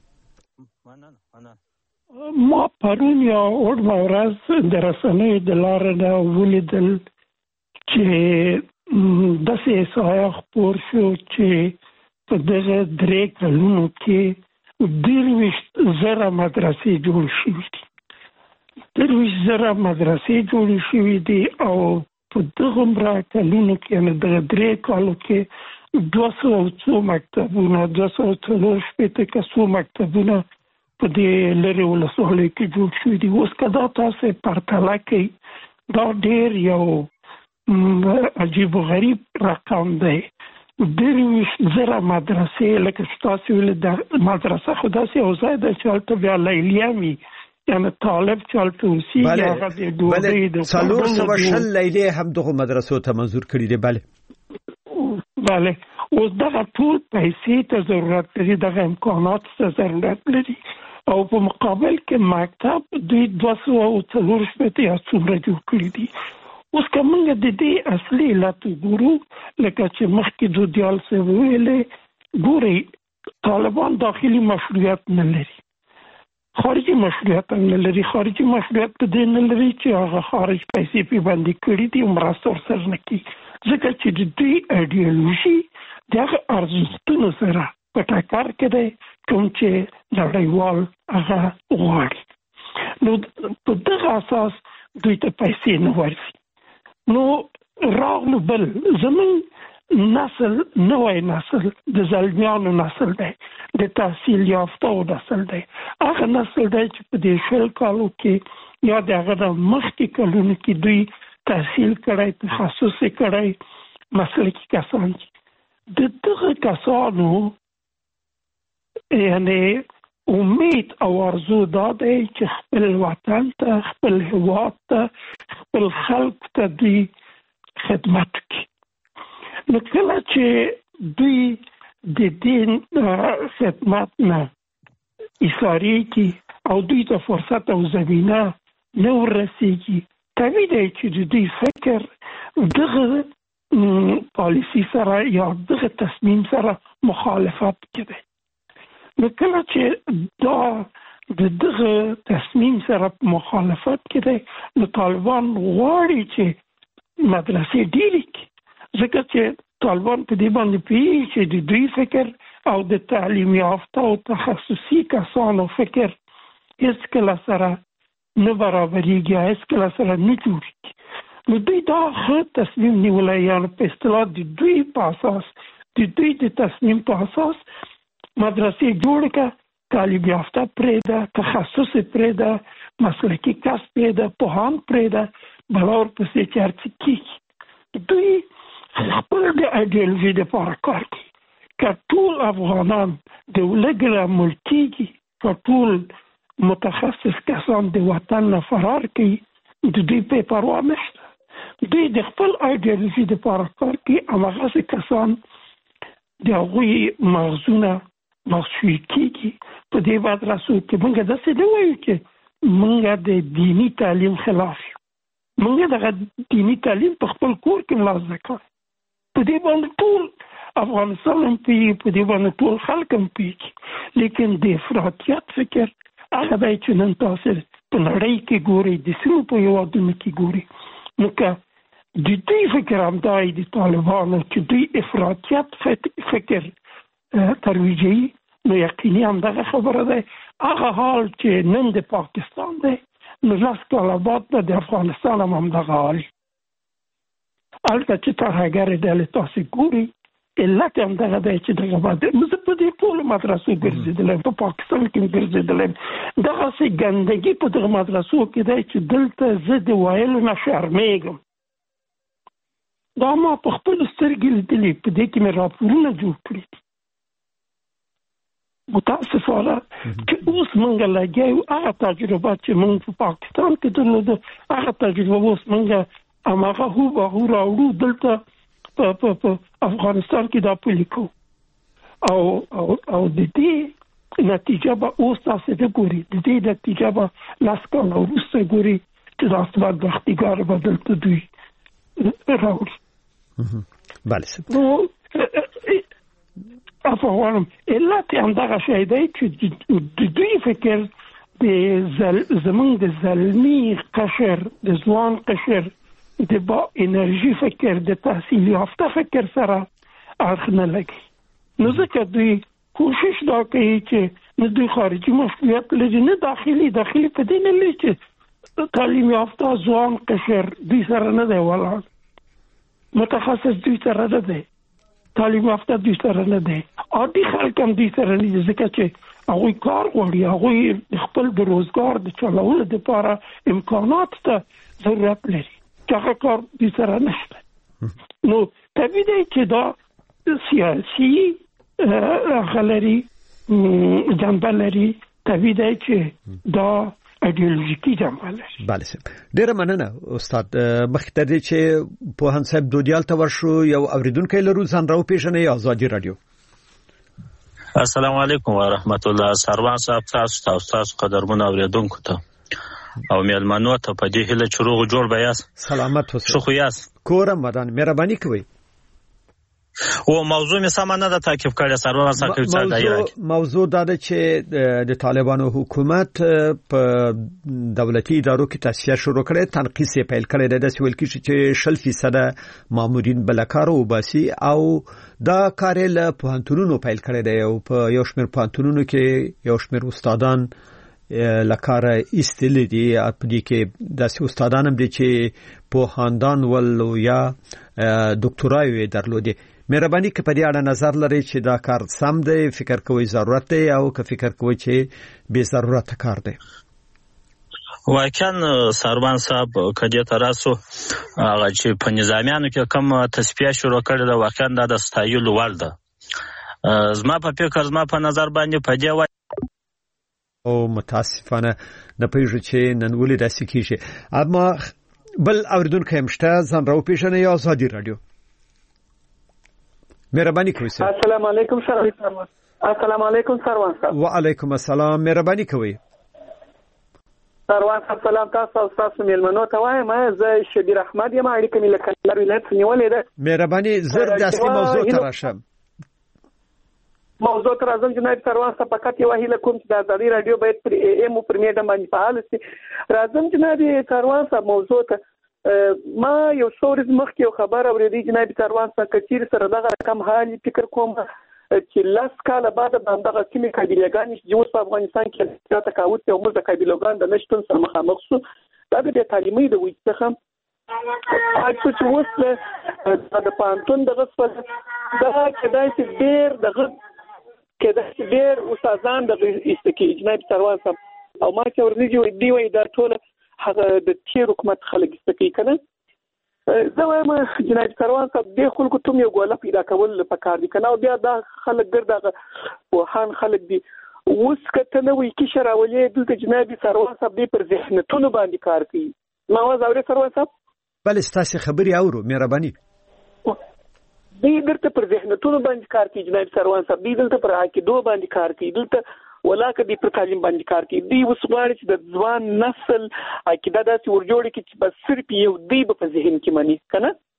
ما پرون یا اورما ورځ د رسنیو د لارې نه ولیدل چې داسې احصایه خپور شو چې په دغه 3 کلونو کې 23,000 مدرسې جوړ شوې دي. 23,000 مدرسې جوړ شوې دي او په دغه کلونو کې نه دغه 3 کالو کې 200 مکتبونه، 240 کسو مکتبونه په دې لري ولسوالیو کې جوړ شوې دي. اوس کدا تاسو پرتله کوي دا ډېر یو عجیب و غریب رقم دی. 23,000 مدرسې لکه تاسو ویل د مدرسه خدا سي او زاید چې بیا لیلیامي یعنی طالب چالتو سی هغه د دوی د څلور سو شل لیلی هم دغه مدرسو ته منظور کړی دی. بله اوس دغه ټول پیسې ته ضرورت لري، دغه امکانات ته ضرورت لري او په مقابل کې مکتب دوی 240 یا څومره جوړ کړی دي. اوس کومه د دې اصلي علت ګورو لکه چې مخکې د دیال څه ویلې ګوري طالبان داخلي مشروعیت نه لري، خارجي مشروعیت نه لري. خارجي مشروعیت دې نه لري چې هغه خارج پیسې په باندې کړی دي او مرسته سره نه کوي، ځکه چې د دې ایډیالوژي دغه ارزښتونو سره په ټکر کې دی کوم چې نړیوال هغه غواړي. نو په دغه اساس دوی ته پیسې نه ورسي. نو راغلو بل زمون نسل نوې نسل د زلمیانو نسل دی، د تحصیل یافته نسل دی. هغه نسل دی چې په دې شل کالو کې یا دغه مخکې کلونو کې دوی تحصیل کړی، تخصص کړی، مسلکي کسان د دغه کسانو یعنی امید او ارزو دا دی چې خپل وطن ته، خپل هیواد ته، خپل خلق ته دوی خدمت کوي. نو کله چې دوی د دې خدمت نه ایثاری کوي او دوی ته فرصت او زمینه نه ورسیږي، طبیعي دی چې د دوی فکر دغه پالیسی سره یا دغه تصمیم سره مخالفت کوي. نو کله چې دا د دغه تصمیم سره مخالفت کوي نو طالبان غواړي چې مدرسې ډېرې کړي، ځکه چې طالبان په دې باندې پوهېږي چې د دوی فکر او د تعلیم یافته او تخصصي کسانو فکر هېڅکله سره نه برابرېږي، هېڅکله سره نه جوړېږي. نو دوی دا ښه تصمیم نیولی، یعنې په اصطلاح د دوی په اساس، د دوی د تصمیم په اساس مدرسې جوړ کړه، تعلیم یافته پرېږده، تخصص پرېږده، مسلکي کس پرېږده، پوهان پرېږده، بلا ورپسې چې هر څه کېږي. دوی خپل د ایډیالوژي دپاره کار کوي. که ټول افغانان د ولږ له ملکېږي، که ټول متخصص کسان د وطن نه فرار کوي، د دوی په پروا نشته. دوی د خپل ایډیالوژي دپاره کار کوي. هماغسې کسان د هغوی مغزونه مغشوي کېږي. په دې مدرسو کې موږ داسې نه وایو چې موږ د دیني تعلیم خلاف یو. موږ دغه دیني تعلیم په خپل کور کې ملا زده کوو. په دې باندې ټول افغانستان هم پیږي، په دې باندې ټول خلک هم پیږي، لیکن د افراطیت فکر هغه دی چې نن تاسو په نړۍ کې ګورئ، د سیمو په هېوادونو کې ګورئ، نو که د دوی فکر همدا د طالبانو چې دوی افراطیت فکر ترویجوي، نو یقیني همدغه خبره ده. هغه حال چې نن د پاکستان دی، نو 10 کاله بعد به د افغانستان هم همدغه حال. هلته چې ترهګرې ډلې تاسو ګورئ، علت هم دغه دی چې دغه بعد زه په دې ټولو مدرسو ګرځېدلم، په پاکستان کې ګرځېدلم، دغسې ګندګي په دغه مدرسو کې دی چې دلته زه د ویلو نه شرمېږم. دا ما په خپلو سترګې لیدلي، په دې کې مې راپورونه جوړ کړي. متاسفانه چې اوس موږ لګیا یو هغه تجربه چې موږ په پاکستان کې درلوده، هغه تجربه اوس موږ هماغه هوبهو راوړو دلته په افغانستان کې دا پلي کوو، او د دې نتیجه به اوس تاسو ته ګورئ، د دې نتیجه به 10 کاله وروسته ګورئ چې دا اثبات بختیګار به دلته دوی راوړي. بله افغانم علت همدغه شی دی چې د دوی فکر د زمونږ د زلمی قشر، د ځوان قشر، د با انرژي فکر، د تحصیل یافته فکر سره اړخ نه لګي. نو ځکه دوی کوشش دا کوي چې نه دوی خارجي مشروعیت لري نه داخلي په دې نه لري چې تعلیم یافته ځوان قشر دوی سره نه دی ولاړ، متخصص دوی سره نه دی، تعلیم یافته دوی سره نه دی، عادي خلک هم دوی سره نه دي، ځکه چې هغوی کار غواړي، هغوی خپل د روزګار د چلولو دپاره امکانات ته ضرورت لري، هغه کار دوی سره نشته. نو طبیعي دی چې دا سیاسي هغه لري، جنبه لري، طبیعي دی چې دا ایډیولوژیکي جنبه لري. بله صاحب، ډیره مننه استاد. مخکې تر دې چې پوهاند صاحب دودیال ته ورشو، یو اوریدونکی لرو، ځان راوپېژنئ. آزادي راډیو. السلام علیکم ورحمت الله. سروان صاحب تاسو قدرمن اوریدونکو ته او میلمنو ته په دې هیله چې روغ جوړ به یاست، سلامت اوسئ، ښه خو یاست، کورم ودان، مهرباني کوئ. او موضوع می سم نه ده تعقیب کړی سروان صاحب چې موضوع دا ده چې د طالبانو حکومت په دولتي ادارو کې تصفیه شروع کړې، تنقیص یې پیل کړی ده، داسې ویل کېږي چې 60% مامورین بلکار وباسي، او دا کار یې له پوهنتونونو پیل کړی دی، او په یو شمېر پوهنتونونو کې یو شمېر استادان لکاره ایستلي دي. په دې کې داسې استادان هم دي چې پوهاندان ول یا ډاکټرای یې درلودي. مهرباني که په دې اړه نظر لري چې دا کار سم دی، فکر کوئ ضرورت دی، او که فکر کوئ چې بې ضرورت کار دی؟ واقعا سروان صاحب کدی تراسو هغه چې په نظامیانو کې کوم تصفیه شروع کړې ده، واقعا دا د ستایلو وړ ده. زما په فکر، زما په نظر باندې په دې او متاسفانه د پیژو چې نن ولې داسې کیږي. اما بل اوریدونکو هم شته، ځان راوپېژنئ. آزادي راډیو. مهرباني کوئ. السلام علیکم سروان. السلام علیکم سروان صاحب. وعلیکم السلام. مهرباني کوئ. سروان صاحب سلام تاسو او تاسو میلمنو ته وایم. زه شبیر احمد یم، اړیکه مې له کندهار ولایت نیولې ده. مهرباني زر د اصلي موضوع ته راشم. موضوع ته راځم جناب سروان صاحب. فقط یو هیله کوم چې د آزادي راډیو باید پر ایم او پر میډیا باندې فعال شي. راځم جناب سروان صاحب موضوع ته. ما یو څو ورځې مخکې یو خبر اورېدی جناب سروان صاحب، کچیر سره دغه رقم حالي فکر کوم چې 10 کاله بعد باندې دغه کمی قبیلهګان چې اوس په افغانستان کې تقاوت او موږ د قبیلهګان د نشټون سره مخامخ شو. دا د تعلیمي د وجې څخه اته چې اوس د پانتون دغه دا کېدای چې ډېر دغه کېدای چې ډېر استادان د استکی جناب سروان صاحب، او ما چې ورنږدې دی وای دا ټول هغه د تیر حکومت خلک استکی کنه. زه وایم جناب سروان صاحب د خلکو ته یو ګوله پیدا کول پکار دي کنه، او بیا دا خلک ګرځي وهان خلک دي. اوس کته نو وی کی شراولې دلته جناب سروان صاحب دې پر ذهنتونو باندې کار کوي. ما واز اورې سروان صاحب؟ بل ستاسو خبري اورو مهرباني. دې درته پر ذهنتونو باندې کار کوي جناب سروان صاحب، دې دلته پر عقیدو باندې کار کوي، دلته ولاکه دې پر تعلیم باندې کار کوي. دې اوس غواړي چې د ځوان نسل عقیده داسې ورجوړي کړي چې بس صرف یو دی په ذهن کې مني کنه.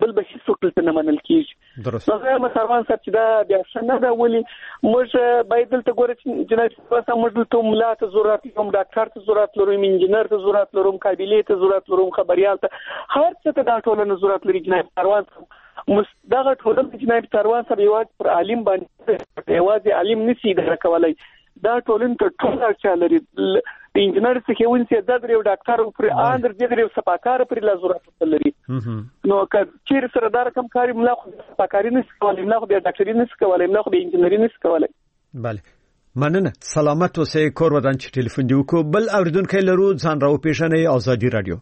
بل به هیڅوک ته نه منل کیږي. درست. نو سروان صاحب چې دا بیا څنګه دا ولي موږ باید دلته ګورو چې جناب تاسو موږ دلته ملا ته ضرورت لرو، ډاکټر ته ضرورت لرو، انجینر ته ضرورت لرو، قابلیت ته ضرورت لرو، خبريال ته هر څه ته دا ټولنه ضرورت لري. جناب سروان دغه ټولنه جناب سروان صاحب یوازې پر عالم باندې یوازې عالم نشي دا کولای، دا ټولنه ته ټول اړتیا لري. د انجینر څخه ونسي د درې ډاکټر پر اندر د درې سپاکار پر لا ضرورت لري. نو که چیر سره دا رقم کاری ملا خو سپاکاری نشي کولای، ملا خو د ډاکټري نشي کولای، ملا خو د انجینری نشي کولای. بله مننه. سلامت اوسئ. کور ودان چې ټلیفون دی وکړو. بل اوریدونکو لرو ځان راو پیژنې. آزادی رادیو.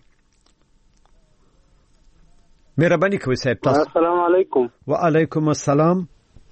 مهرباني کوئ صاحب تاسو. السلام علیکم. وعلیکم السلام.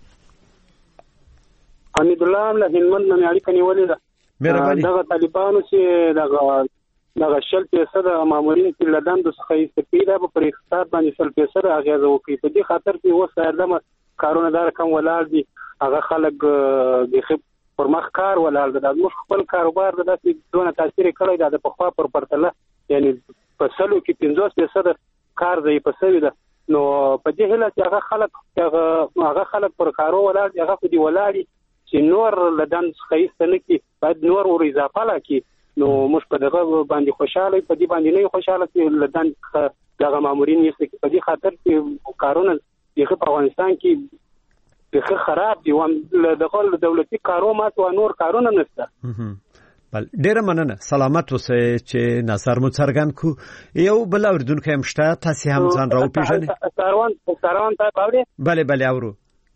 حمید الله له هلمند نه اړیکه نیولې ده. مهرباني. دغه طالبانو چې دغه شل پیسې د مامورین په لدان د څخه استفاده په اقتصاد باندې شل پیسې اغیز وکړي. په دې خاطر کې وسایلمه کارونه دار کم ولاړ دي. هغه خلک د پر مخ کار ولاړ دي. د موږ خپل کاروبار د داسې دونه تاثیر کړی د په خوا پر پرتله، یعنی په سلو کې 50% کار دی په سوي ده. نو په دې هله چې هغه خلک پر کارو ولاړ دي، هغه په دې ولاړ چې نور لدان خیسته نه کی باید نور ور اضافه لکې. نو موږ په دغه باندې خوشاله، په دې باندې نه خوشاله چې لدان دغه مامورین یې چې په دې خاطر چې کارونه د افغانستان کې د خراب دي، و د دولتي کارو مات او نور کارونه نشته. بل ډیره مننه. سلامت اوسئ چې نظر مو څرګند کو. یو بل اوریدونکو هم شته، تاسو هم ځان راو پیژنئ. سروان ته پاوړي. بله اورو.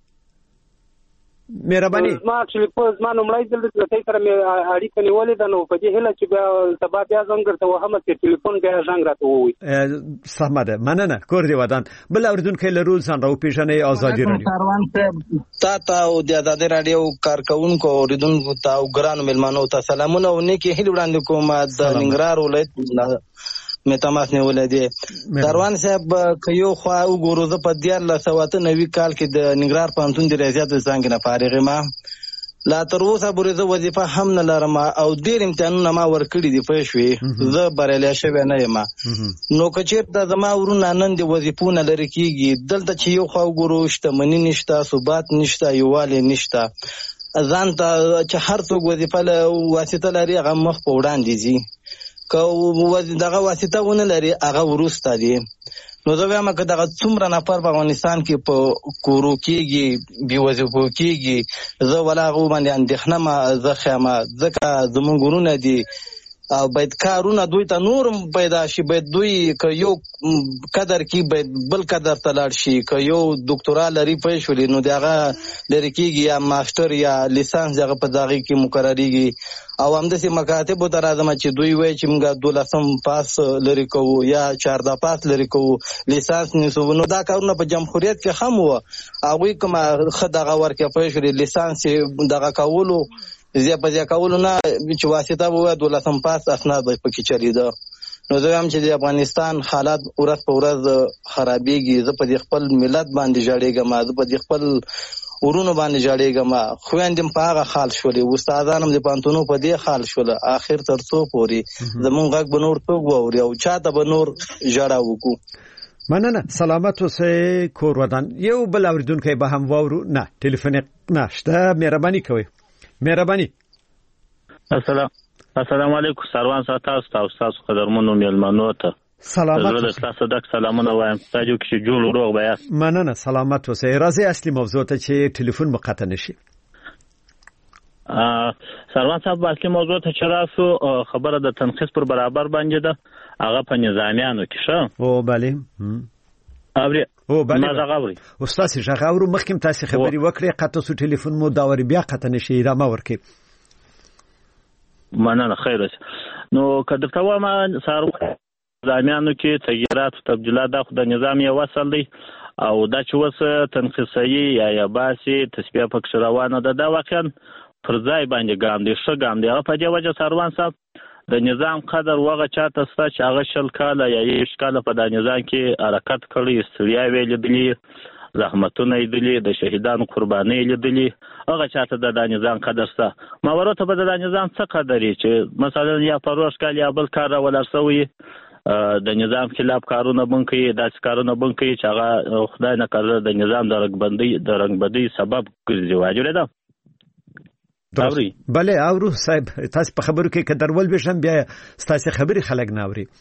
مهرباني. ما چې په ځمانو مړای دل د تاسو سره مې اړیکه نیولې ده. نو په دې هله چې بیا سبا بیا زنګ ته وهمه چې ټلیفون بیا زنګ راته ووي. سمه ده. مننه. کور دی ودان. بل اوریدونکو لرو ځان راو پیژنئ. آزادی رادیو. سروان صاحب تا او د آزادی رادیو کارکونکو اوریدونکو ته او ګرانو ملمنو ته سلامونه او نیکی هیله وړاندې کوم. د ننګرهار ولایت مې تماس نیولې دي. سروان صاحب که یو خوا وګورو زه په 1990 کال کې د ننګرهار پوهنتون د ریاضیاتو څانګې نه فارغ یم. لا تر اوسه پورې زه وظیفه هم نه لرم او ډېر امتحانونه ما ورکړي دي. پوه شوې زه بریالی شوی نه یم. نو که چېرته زما ورونه نن د وظیفو نه لرې کېږي، دلته چې یو خوا وګورو شتمني نشته، ثبات نشته، یووالی نشته. ځان ته چې هر څوک وظیفه واسطه لري هغه مخ په وړاندې ځي، که دغه واسطه ونه لري هغه وروسته دي. نو زه وایم که دغه څومره نفر په افغانستان کې په کورو کېږي، بې وظیفو کېږي، زه ولا هغو باندې اندېښنه ما زه خیمه، ځکه زمونږ ورونه دي او باید کارونه دوی ته نورم پیدا شي. باید دوی که یو قدر کې باید بل قدر ته لاړ شي. که یو ډاکټرا لري پوه شولې نو د هغه لرې کېږي، یا ماسټر یا لیسانس هغه په دغه کې مقرریږي. او همداسې مکاتبو ته راځم چې دوی وایي چې موږ 12 پاس لري کوو یا 14 پاس لري کوو، لیسانس نیسو. نو دا کارونه په جمهوریت کې هم وو. هغوی کوم ښه دغه ورکړه پوه شولې لیسانس دغه کولو زیاپزیا کولو نه چې واسطه به 12 پاس اسناد پکې چلیده. نو زه هم چې د افغانستان حالات ورځ په ورځ خرابېږي. زه په دې خپل ملت باندې ژاړېږم، زه په دې خپل ورونو باندې ژاړېږم. خویندې په هغه حال شولې، استادان هم د پوهنتونو په دې حال شول. آخر تر څو پورې زمونږ غږ به نور څوک واوري او چاته به نور ژړا وکړو. مننه. سلامت اوسئ. کور ودان. یو بل اوریدونکی به هم واورو. نه ټلیفون نشته. مهرباني کوئ. مهرباني. السلام علیکم. سروان صاحب تاسو قدرمنو مېلمنو ته سلامت. زه د تاسو دک سلامونه وایم. تاسو کې جوړ روغ بیا. مننه. سلامت اوسئ. راځي اصلي موضوع ته چې ټلیفون مقطع نشي. سروان صاحب اصلي موضوع ته چې راسو خبره د تنخیص پر برابر باندې ده. هغه په نظامیانو کې شه. او بله. اوري. او بله. ما زغاوري. استاد زغاورو مخکې تاسو خبري وکړې قطع سو ټلیفون مو داوري بیا قطع نشي ادامه ورکړي. مننه. خیر اوسه. نو که درته وایم سارو نظامیانو کې تغییرات او تبدیلات د نظام یو وصل دی او دا چې وسه تنخیصي یا باسي تسبیح پکې روانه ده. دا واقعا پر ځای باندې ګام دی، ښه ګام دی. هغه په دې وجه سروان صاحب د نظام قدر وغه چاته ستا چې هغه 10 کاله یا 20 کاله په د نظام کې حرکت کړی، ستړیا لیدلې، زحمتونه لیدلې، د شهیدانو قربانۍ لیدلې، هغه چاته د نظام قدر سته. ما ورته په د نظام څه قدر چې مثلا یا پروش کال یا بل کار ولاړ شوی د نظام خلاف کارونه بنکي داسې کارونه بنکي چې هغه خدای نه کړل د نظام د رنګبندۍ سبب ګرځي واجب ده. بله اورو صاحب تاسو په خبرو کې کډرول بشم بیا تاسو خبري خلک نه اوري.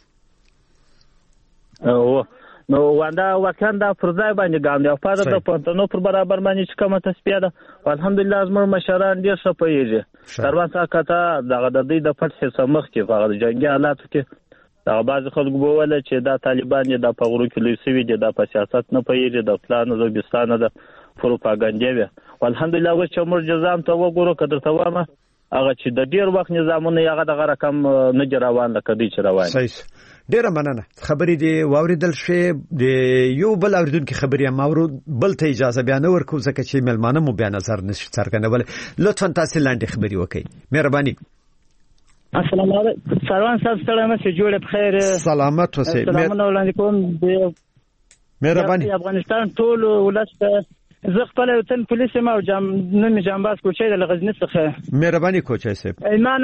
نو واندا واکان دا فرضای باندې ګام دی او په د پونتنو پر برابر باندې چې کومه تسبیه ده الحمدلله زموږ مشران ډیر ښه پوهیږي کاروان ساکته دغه د دې د فتح سمخ کې په جنگي حالات کې دا بعض خلکو بوله چې دا طالبان د پغورو کې لوي سوي دي د سیاست نه پوهیږي د پلان او بستانه د پروپاګاندا وي الحمدلله و چې موږ جزام ته وګورو کډر ته وامه هغه چې د ډیر وخت نظامونه هغه د رقم نه جوړوان لکه دي چې روان صحیح. ډیره مننه خبرې دی واوریدل شي د یو بل اوریدونکو خبرې ماورو بل ته اجازه بیان ورکو ځکه چې ملمانه مو بیان نظر نشي څرګندول. لطفا تاسو لاندې خبرې وکړئ مهرباني. السلام علیکم سروان صاحب سلام مشه جوړ بخیر سلامت اوسئ. السلام علیکم مهرباني. افغانستان ټول ولست زه خپل وطن پولیس ما او نن جنباز کوچې د غزنی څخه مهرباني کوچې صاحب ما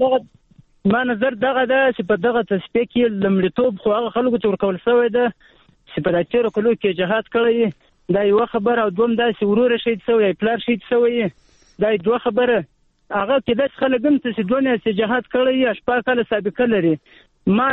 نظر دغه د چې په دغه تسبیح کې لمړیتوب خو هغه خلکو ته ورکول شوی ده چې په داتیرو کلو کې جهاد کړی دا یو خبر او دوم دا چې ورور شهید شوی پلار شهید شوی دا دوه خبره هغه کې د خلک هم چې دونه چې جهاد کړی شپږ کاله سابقه لري ما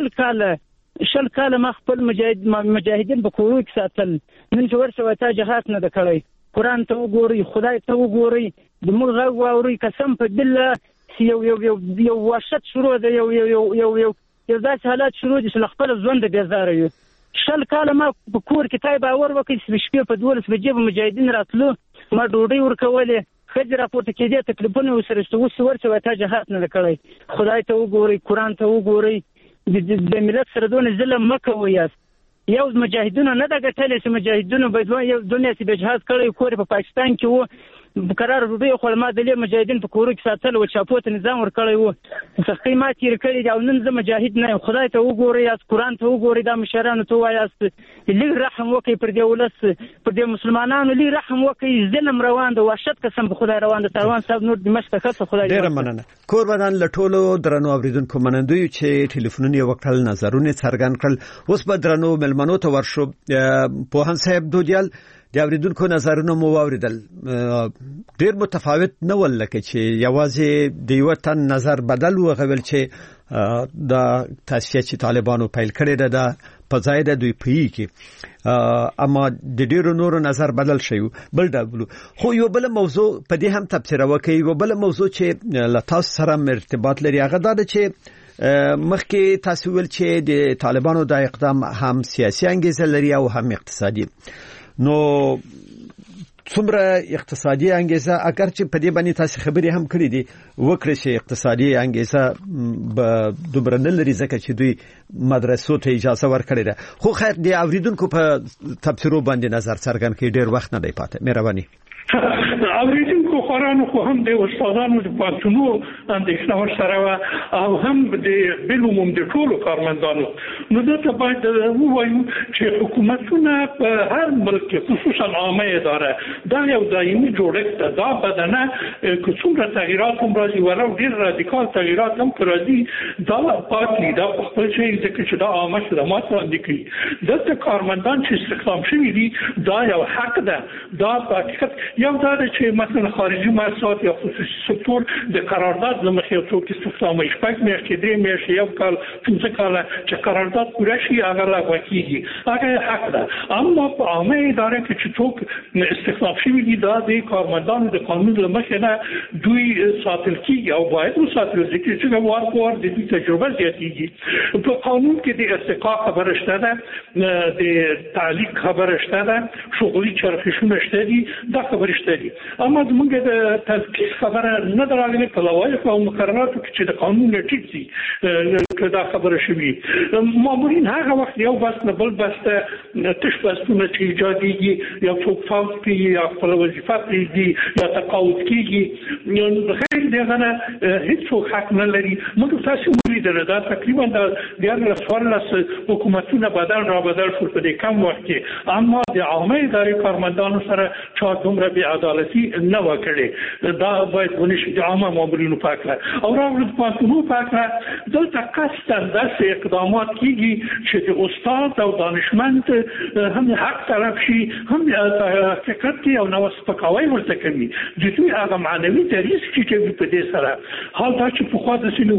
شل کاله ما خپل مجاهدین په کورو کې ساتل نن چې ورسوي تا جهاد نه د کړی قرآن ته وګورئ خدای ته وګورئ د موږ غږ واورئ قسم په بالله یو وحشت شروع ده یو داسې حالات شروع دي چې خپل ژوند بیزاره یو شل کاله ما په کور کې تای باور وکړ چې شپې په 12 بجې به مجاهدین راتلو ما ډوډۍ ورکولې خځې راپورته کېدې تکلیفونه ورسره شته ورسوي تا جهاد نه کړی خدای ته وګورئ قرآن ته وګورئ د ملت سره دونه ظلم مه کوئ یو مجاهدونو نه ده ګټلې چې مجاهدونو باید یو دنیا چې به جهاد کړی کور په پاکستان کې و قرار ډوډۍ خو ما د مجاهدین په کورو کې ساتل او چاپوت نظام ورکړی و سختۍ ما تیر کړی او نن زه مجاهد نه یم خدای ته وګورئ از قرآن ته وګورئ دا مشرانو ته وایاست لږ رحم وکړئ پر دې ولس پر دې مسلمانانو لږ رحم وکړئ ظلم روان ده وحشت قسم په خدای روان ده سروان صاحب نور دمشق ته خدای ډېره مننه. کور بدن له ټولو درنو اوریدونکو منندوی چې ټلیفونونه یې وکړل نظرونه څرګند کړل اوس به درنو ملمنو ته ورشو پوهان صاحب دودیال د اوریدونکو نظرونه مو واوریدل ډیر متفاوت نه ول لکه چې یوازې د یو تن نظر بدل وغوول چې د تاسیس چې طالبانو پیل کړی ده په ځای د دوی پی کې اما د ډیرو نورو نظر بدل شوی بل ډول خو یو بل موضوع په دې هم تفسیر وکړي یو بل موضوع چې له تاسو سره ارتباط لري هغه دا چې مخکې تاسو ول چې د طالبانو د اقدام هم سیاسي انګیزه لري او هم اقتصادي نو څومره اقتصادي انګیزه اگر چې په دې باندې تاسو خبرې هم کړې دي وکړي چې اقتصادي انګیزه به دومره نه لري ځکه چې دوی مدرسو ته اجازه ورکړي ده خو خیر د اوریدونکو په تفسیرو باندې نظر څرګند کړي ډیر وخت نه دی پاتې مهرباني. اوریدونکو خورانو خو هم د استادانو د پاتونو اندېښنه ورسره او هم د بلوموم د ټولو کارمندانو نو دته باید ووایو چې حکومتونه په هر ملک خصوصا عامه اداره دا یو دایمي جوړښت دا بدنه که څومره تغییرات هم راځي ولو ډیر رادیکال تغییرات هم راځي دا پاتې دا خپل شي چې دا عامه خدمات وړاندې کوي دته کارمندان چې استخدام شوي دي دا یو حق ده دا په حقیقت یو دا چې مثلا خارجي مؤسسات یا خصوصي سکتور د قرارداد لمخې څوک استخدامي شپږ میاشتې درې میاشتې یو کال څنګه کال چې قرارداد پوره شي هغه لا کیږي هغه حق ده اما په عامه اداره کې چې څوک استخدام شوي دي دا د کارمندانو د قانون لمخې نه دوی ساتل کیږي او باید وساتل شي چې وار په وار د دې تجربه زیاتېږي په قانون کې د استحقاق خبره شته ده د تعلیق خبره شته ده شغلي چرخشونه شته دي دا خبره شته دي اما زموږ د تفکیک خبره نه دراغلي په لوایح او مقرراتو کې چې د قانون ټیټ سي دا خبره شوي مامورین هغه وخت یو بس نه بل بس تش بسونه چې ایجاديږي یا څوک فوت کیږي یا خپل وظیفه پرېږدي یا تقاعد کیږي نو بخیر دغه نه هیڅ حق نه لري. موږ تاسو ولیدل دا تقریبا د 14 حکومتونه بدل شو په دې کم وخت کې، اما د عامه ادارې کارمندانو سره چا دومره بې عدالتي نه وکړي. دا باید ونشي د عامه مامورینو په اړه او راوړل پاتونو په اړه دلته قصداً داسې اقدامات کیږي چې د استاد او دانشمند هم حق طرف شي، هم حقیقت کې او نو سپکاوی ورته کوي. د دوی هغه معنوي دریځ چې په دې سره حال دا چې په خوا د سينو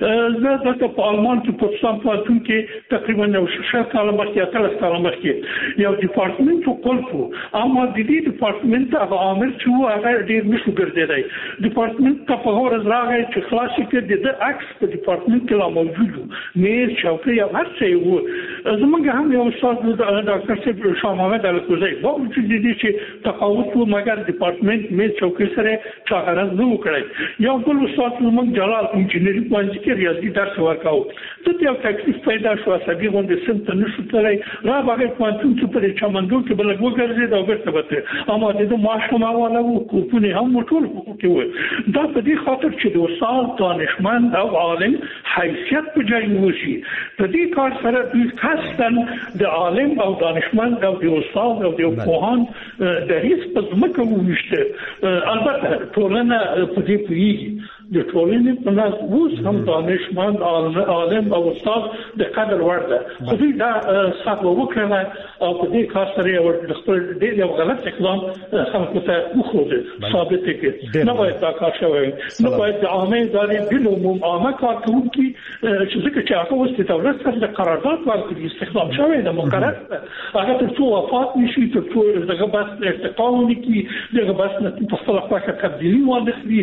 زه په آلمان کې پوتسام پاتون کې تقریبا 6 کال مخکې 13 کال مخکې یو ډپارټمنټ وکړو، اما د دې ډپارټمنټ هغه عامل چې هغه ډېر نشو ګرځیدای. ډپارټمنټ ته په ورځ راغی چې خلاص کړي د عکس په ډپارټمنټ کې لا موجود مې چوکۍ او هر څه وو. زمونږ هم یو استاد ډاکټر صاحب شاه محمد الکوزی باوجود دې چې تفاوت و مګر ډپارټمنټ مې چوکۍ سره چاغرز نه وکړي. یو بل استاد زمونږ جلال انجینری پوهنځي کې ریاضي درس ورکاو. ته یو تکلیف پیدا شو سبي غونډه سمت نشو تلای را باغې پوهنتون چې په چمندو کې بل وګرځي دا ورته وته، اما د ماشوم والا وو کوپونه هم ټول کې و. دا په دې خاطر چې د استاد دانشمند او عالم حیثیت په ځای وشي. په دې کار سره دوی خاصن د عالم او دانشمند او د استاد او د پوهان د هیڅ په ځمکه وشته. البته ټولنه په دې پیږي د ټولنې په ناس اوس هم دانشمند عالم او استاد د قدر وړ ده، خو دوی دا صحبه وکړه او په دې کار سره یو خپل ډېر یو غلط اقدام خلکو ته وښوده ثابت کړي. نه باید دا کار شوی، نه باید د عامه ادارې بالعموم عامه کارکوونکي چې ځکه چې هغه اوس د دولت سره د قرارداد ورکړي استخدام شوی د مقرر هغه تر څو وفات نشي، تر څو دغه بس ارتقا ونکړي، دغه بس په خپل خواکه تبدیلي واخلي،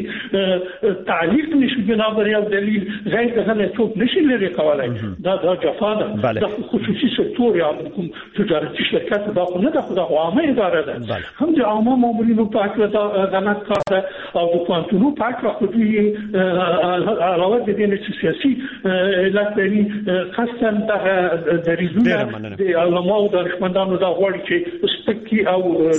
تعلیق نشي بنابر یو دلیل غیر دغه څوک نشي لري کولای. دا جفا ده. د خصوصي سکتور یا کوم تجارتي شرکت دا نه ده، خو د عامه اداره ده. هم د عامه مامورینو په اړه دا غلط کار ده او د پوهنتونو په اړه خو دوی علاوه د دې چې سیاسي علت لري خاصه د ریزونه د علماء او دانشمندانو دا غوړي چې سپکی او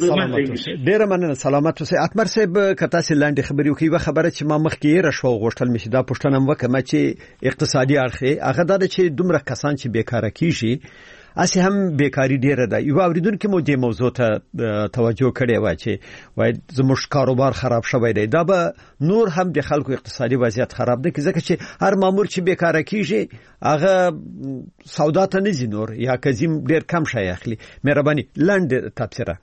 ډیره مننه. سلامت اوسئ. اتمر صاحب کته سلاندې خبرې وکي و خبره چې ما مخکې رشوه غوښتل مې دا پښتنه وکړه چې اقتصادي اړخه هغه دا چې دومره کسان چې بیکاره کیږي اسی هم بیکاری ډیره ده. یو اوریدونکو مو دې موضوع ته توجه کړې و چې وای زموږ کاروبار خراب شوی دی، دا به نور هم د خلکو اقتصادي وضعیت خراب دی ځکه چې هر مامور چې بیکاره کیږي هغه سودا ته نه ځي نور یا کزیم ډیر کم شي اخلي. مهرباني لاند تفسیره.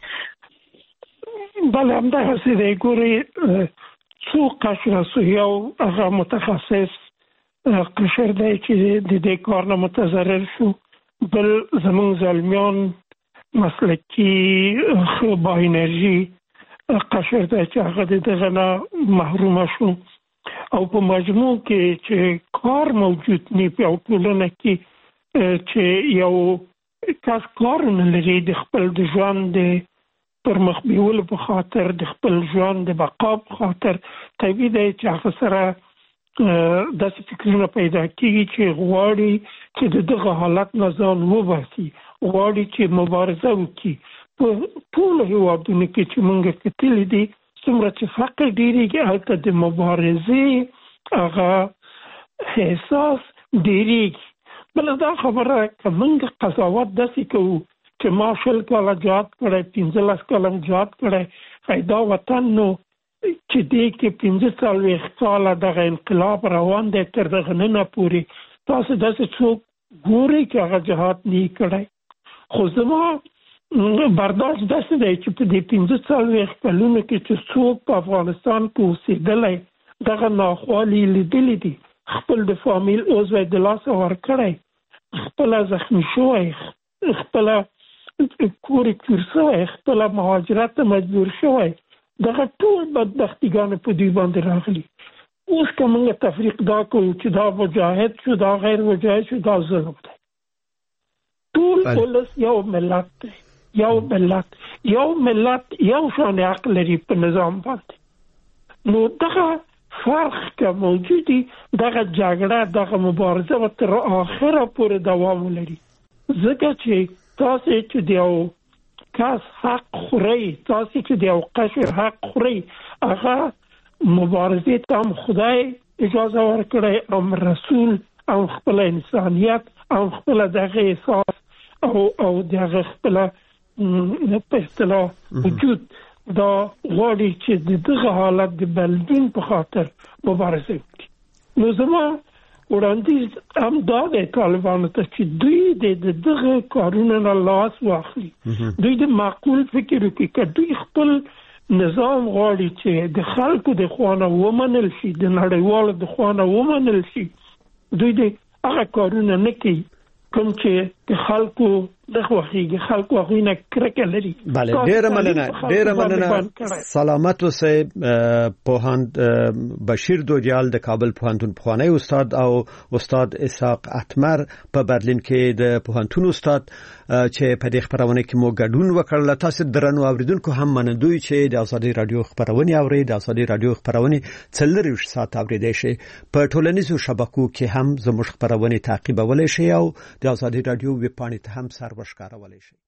بله همدا هسې دی. ګوري څو قشر یو هغه متخصص قشر دی چې د دې کار نه متضرر شو، بل زمون زلمیان مسلکی با انرژي قشر دی چې هغه دغه نه محروم شو، او په مجموع کې چې کار موجود نه په ټولنه کې چې یو کس کار نه لري د خپل د ژوند پر مخ بیول په خاطر د خپل ژوند د بقا په خاطر طبیعي دی چې هغه سره داسې فکرونه پیدا کیږي چې غواړي چې دغه حالت نه ځان وباسي، غواړي چې مبارزه وکړي. په ټول هیوادونو کې چې موږ کتلې دي څومره چې فقر ډېرېږي هلته د مبارزې هغه احساس ډېرېږي. بله دا خبره که موږ قضاوت داسې کوو چې ما 20 کاله جهاد کړی، 15 کاله جهاد کړی، دا وطن نو چې دې کې 45 کاله دغه انقلاب روان دی تر دغه نن پورې تاسو داسې څوک ګورئ چې هغه جهاد نه کړی. خو زما برداشت داسې دی چې په دې 45 کلونو کې چې څوک په افغانستان کې اوسېدلی دغه ناخوالې لیدلې دي، خپل د فامیل عضو د لاسه ورکړی، خپله زخمي شوی، خپله کور کور شوی، خپله مهاجرت ته مجبور شوی، دغه ټول بدبختیګان په دوی باندې راغلي. اوس که موږ تفریق دا کوو چې دا مجاهد شو، دا غیر مجاهد شو، دا ظلم دی. ټول ولس یو ملت دی، یو ملت یو شان عقل لري په نظام باندې. نو دغه فرق که موجودی دغه جګړه دغه مبارزه به تر آخره پورې دوام ولري، ځکه چې تاسو چې د یو کس حق خورئ، تاسو چې د یو قشر حق خورئ، هغه مبارزې ته هم خدای اجازه ورکړي او رسول او خپل انسانیت او خپل دغه احساس او دغه خپل په اصطلاح وجود دا غواړي چې دغه حالت د بدلون په خاطر مبارزه وکړي. نو زما وړاندیز هم دا د طالبانو ته چې دوی د دغه کارونو نه لاس واخلي، دوی د معقول فکر وکړي که دوی خپل نظام غواړي چې د خلکو د خوانه ومنل شي، د نړیوالو د خوانه ومنل شي، دوی د هغه کارونه نه کوي کوم چې د خلکو د خوښیږي، خلکو هغوی نه کرکه لري. بله، ډیره مننه. سلامت اوسئ. پوهاند بشیر دوجال د کابل پوهنتون پخوانی استاد او استاد اسحاق اتمر په برلین کې د پوهنتون استاد چې په دې خبرونه کې مو ګډون وکړل. تاسو درنو اوریدونکو هم منندوی چې د ازادي رادیو خبرونه اوري. د ازادي رادیو خبرونه 24 ساعت اوریدای شي. په ټولنیزو شبکو کې هم زموږ خبرونه تعقیبولای شي او د ازادي رادیو ویب پاڼې ته هم سر ورښکارولای شي.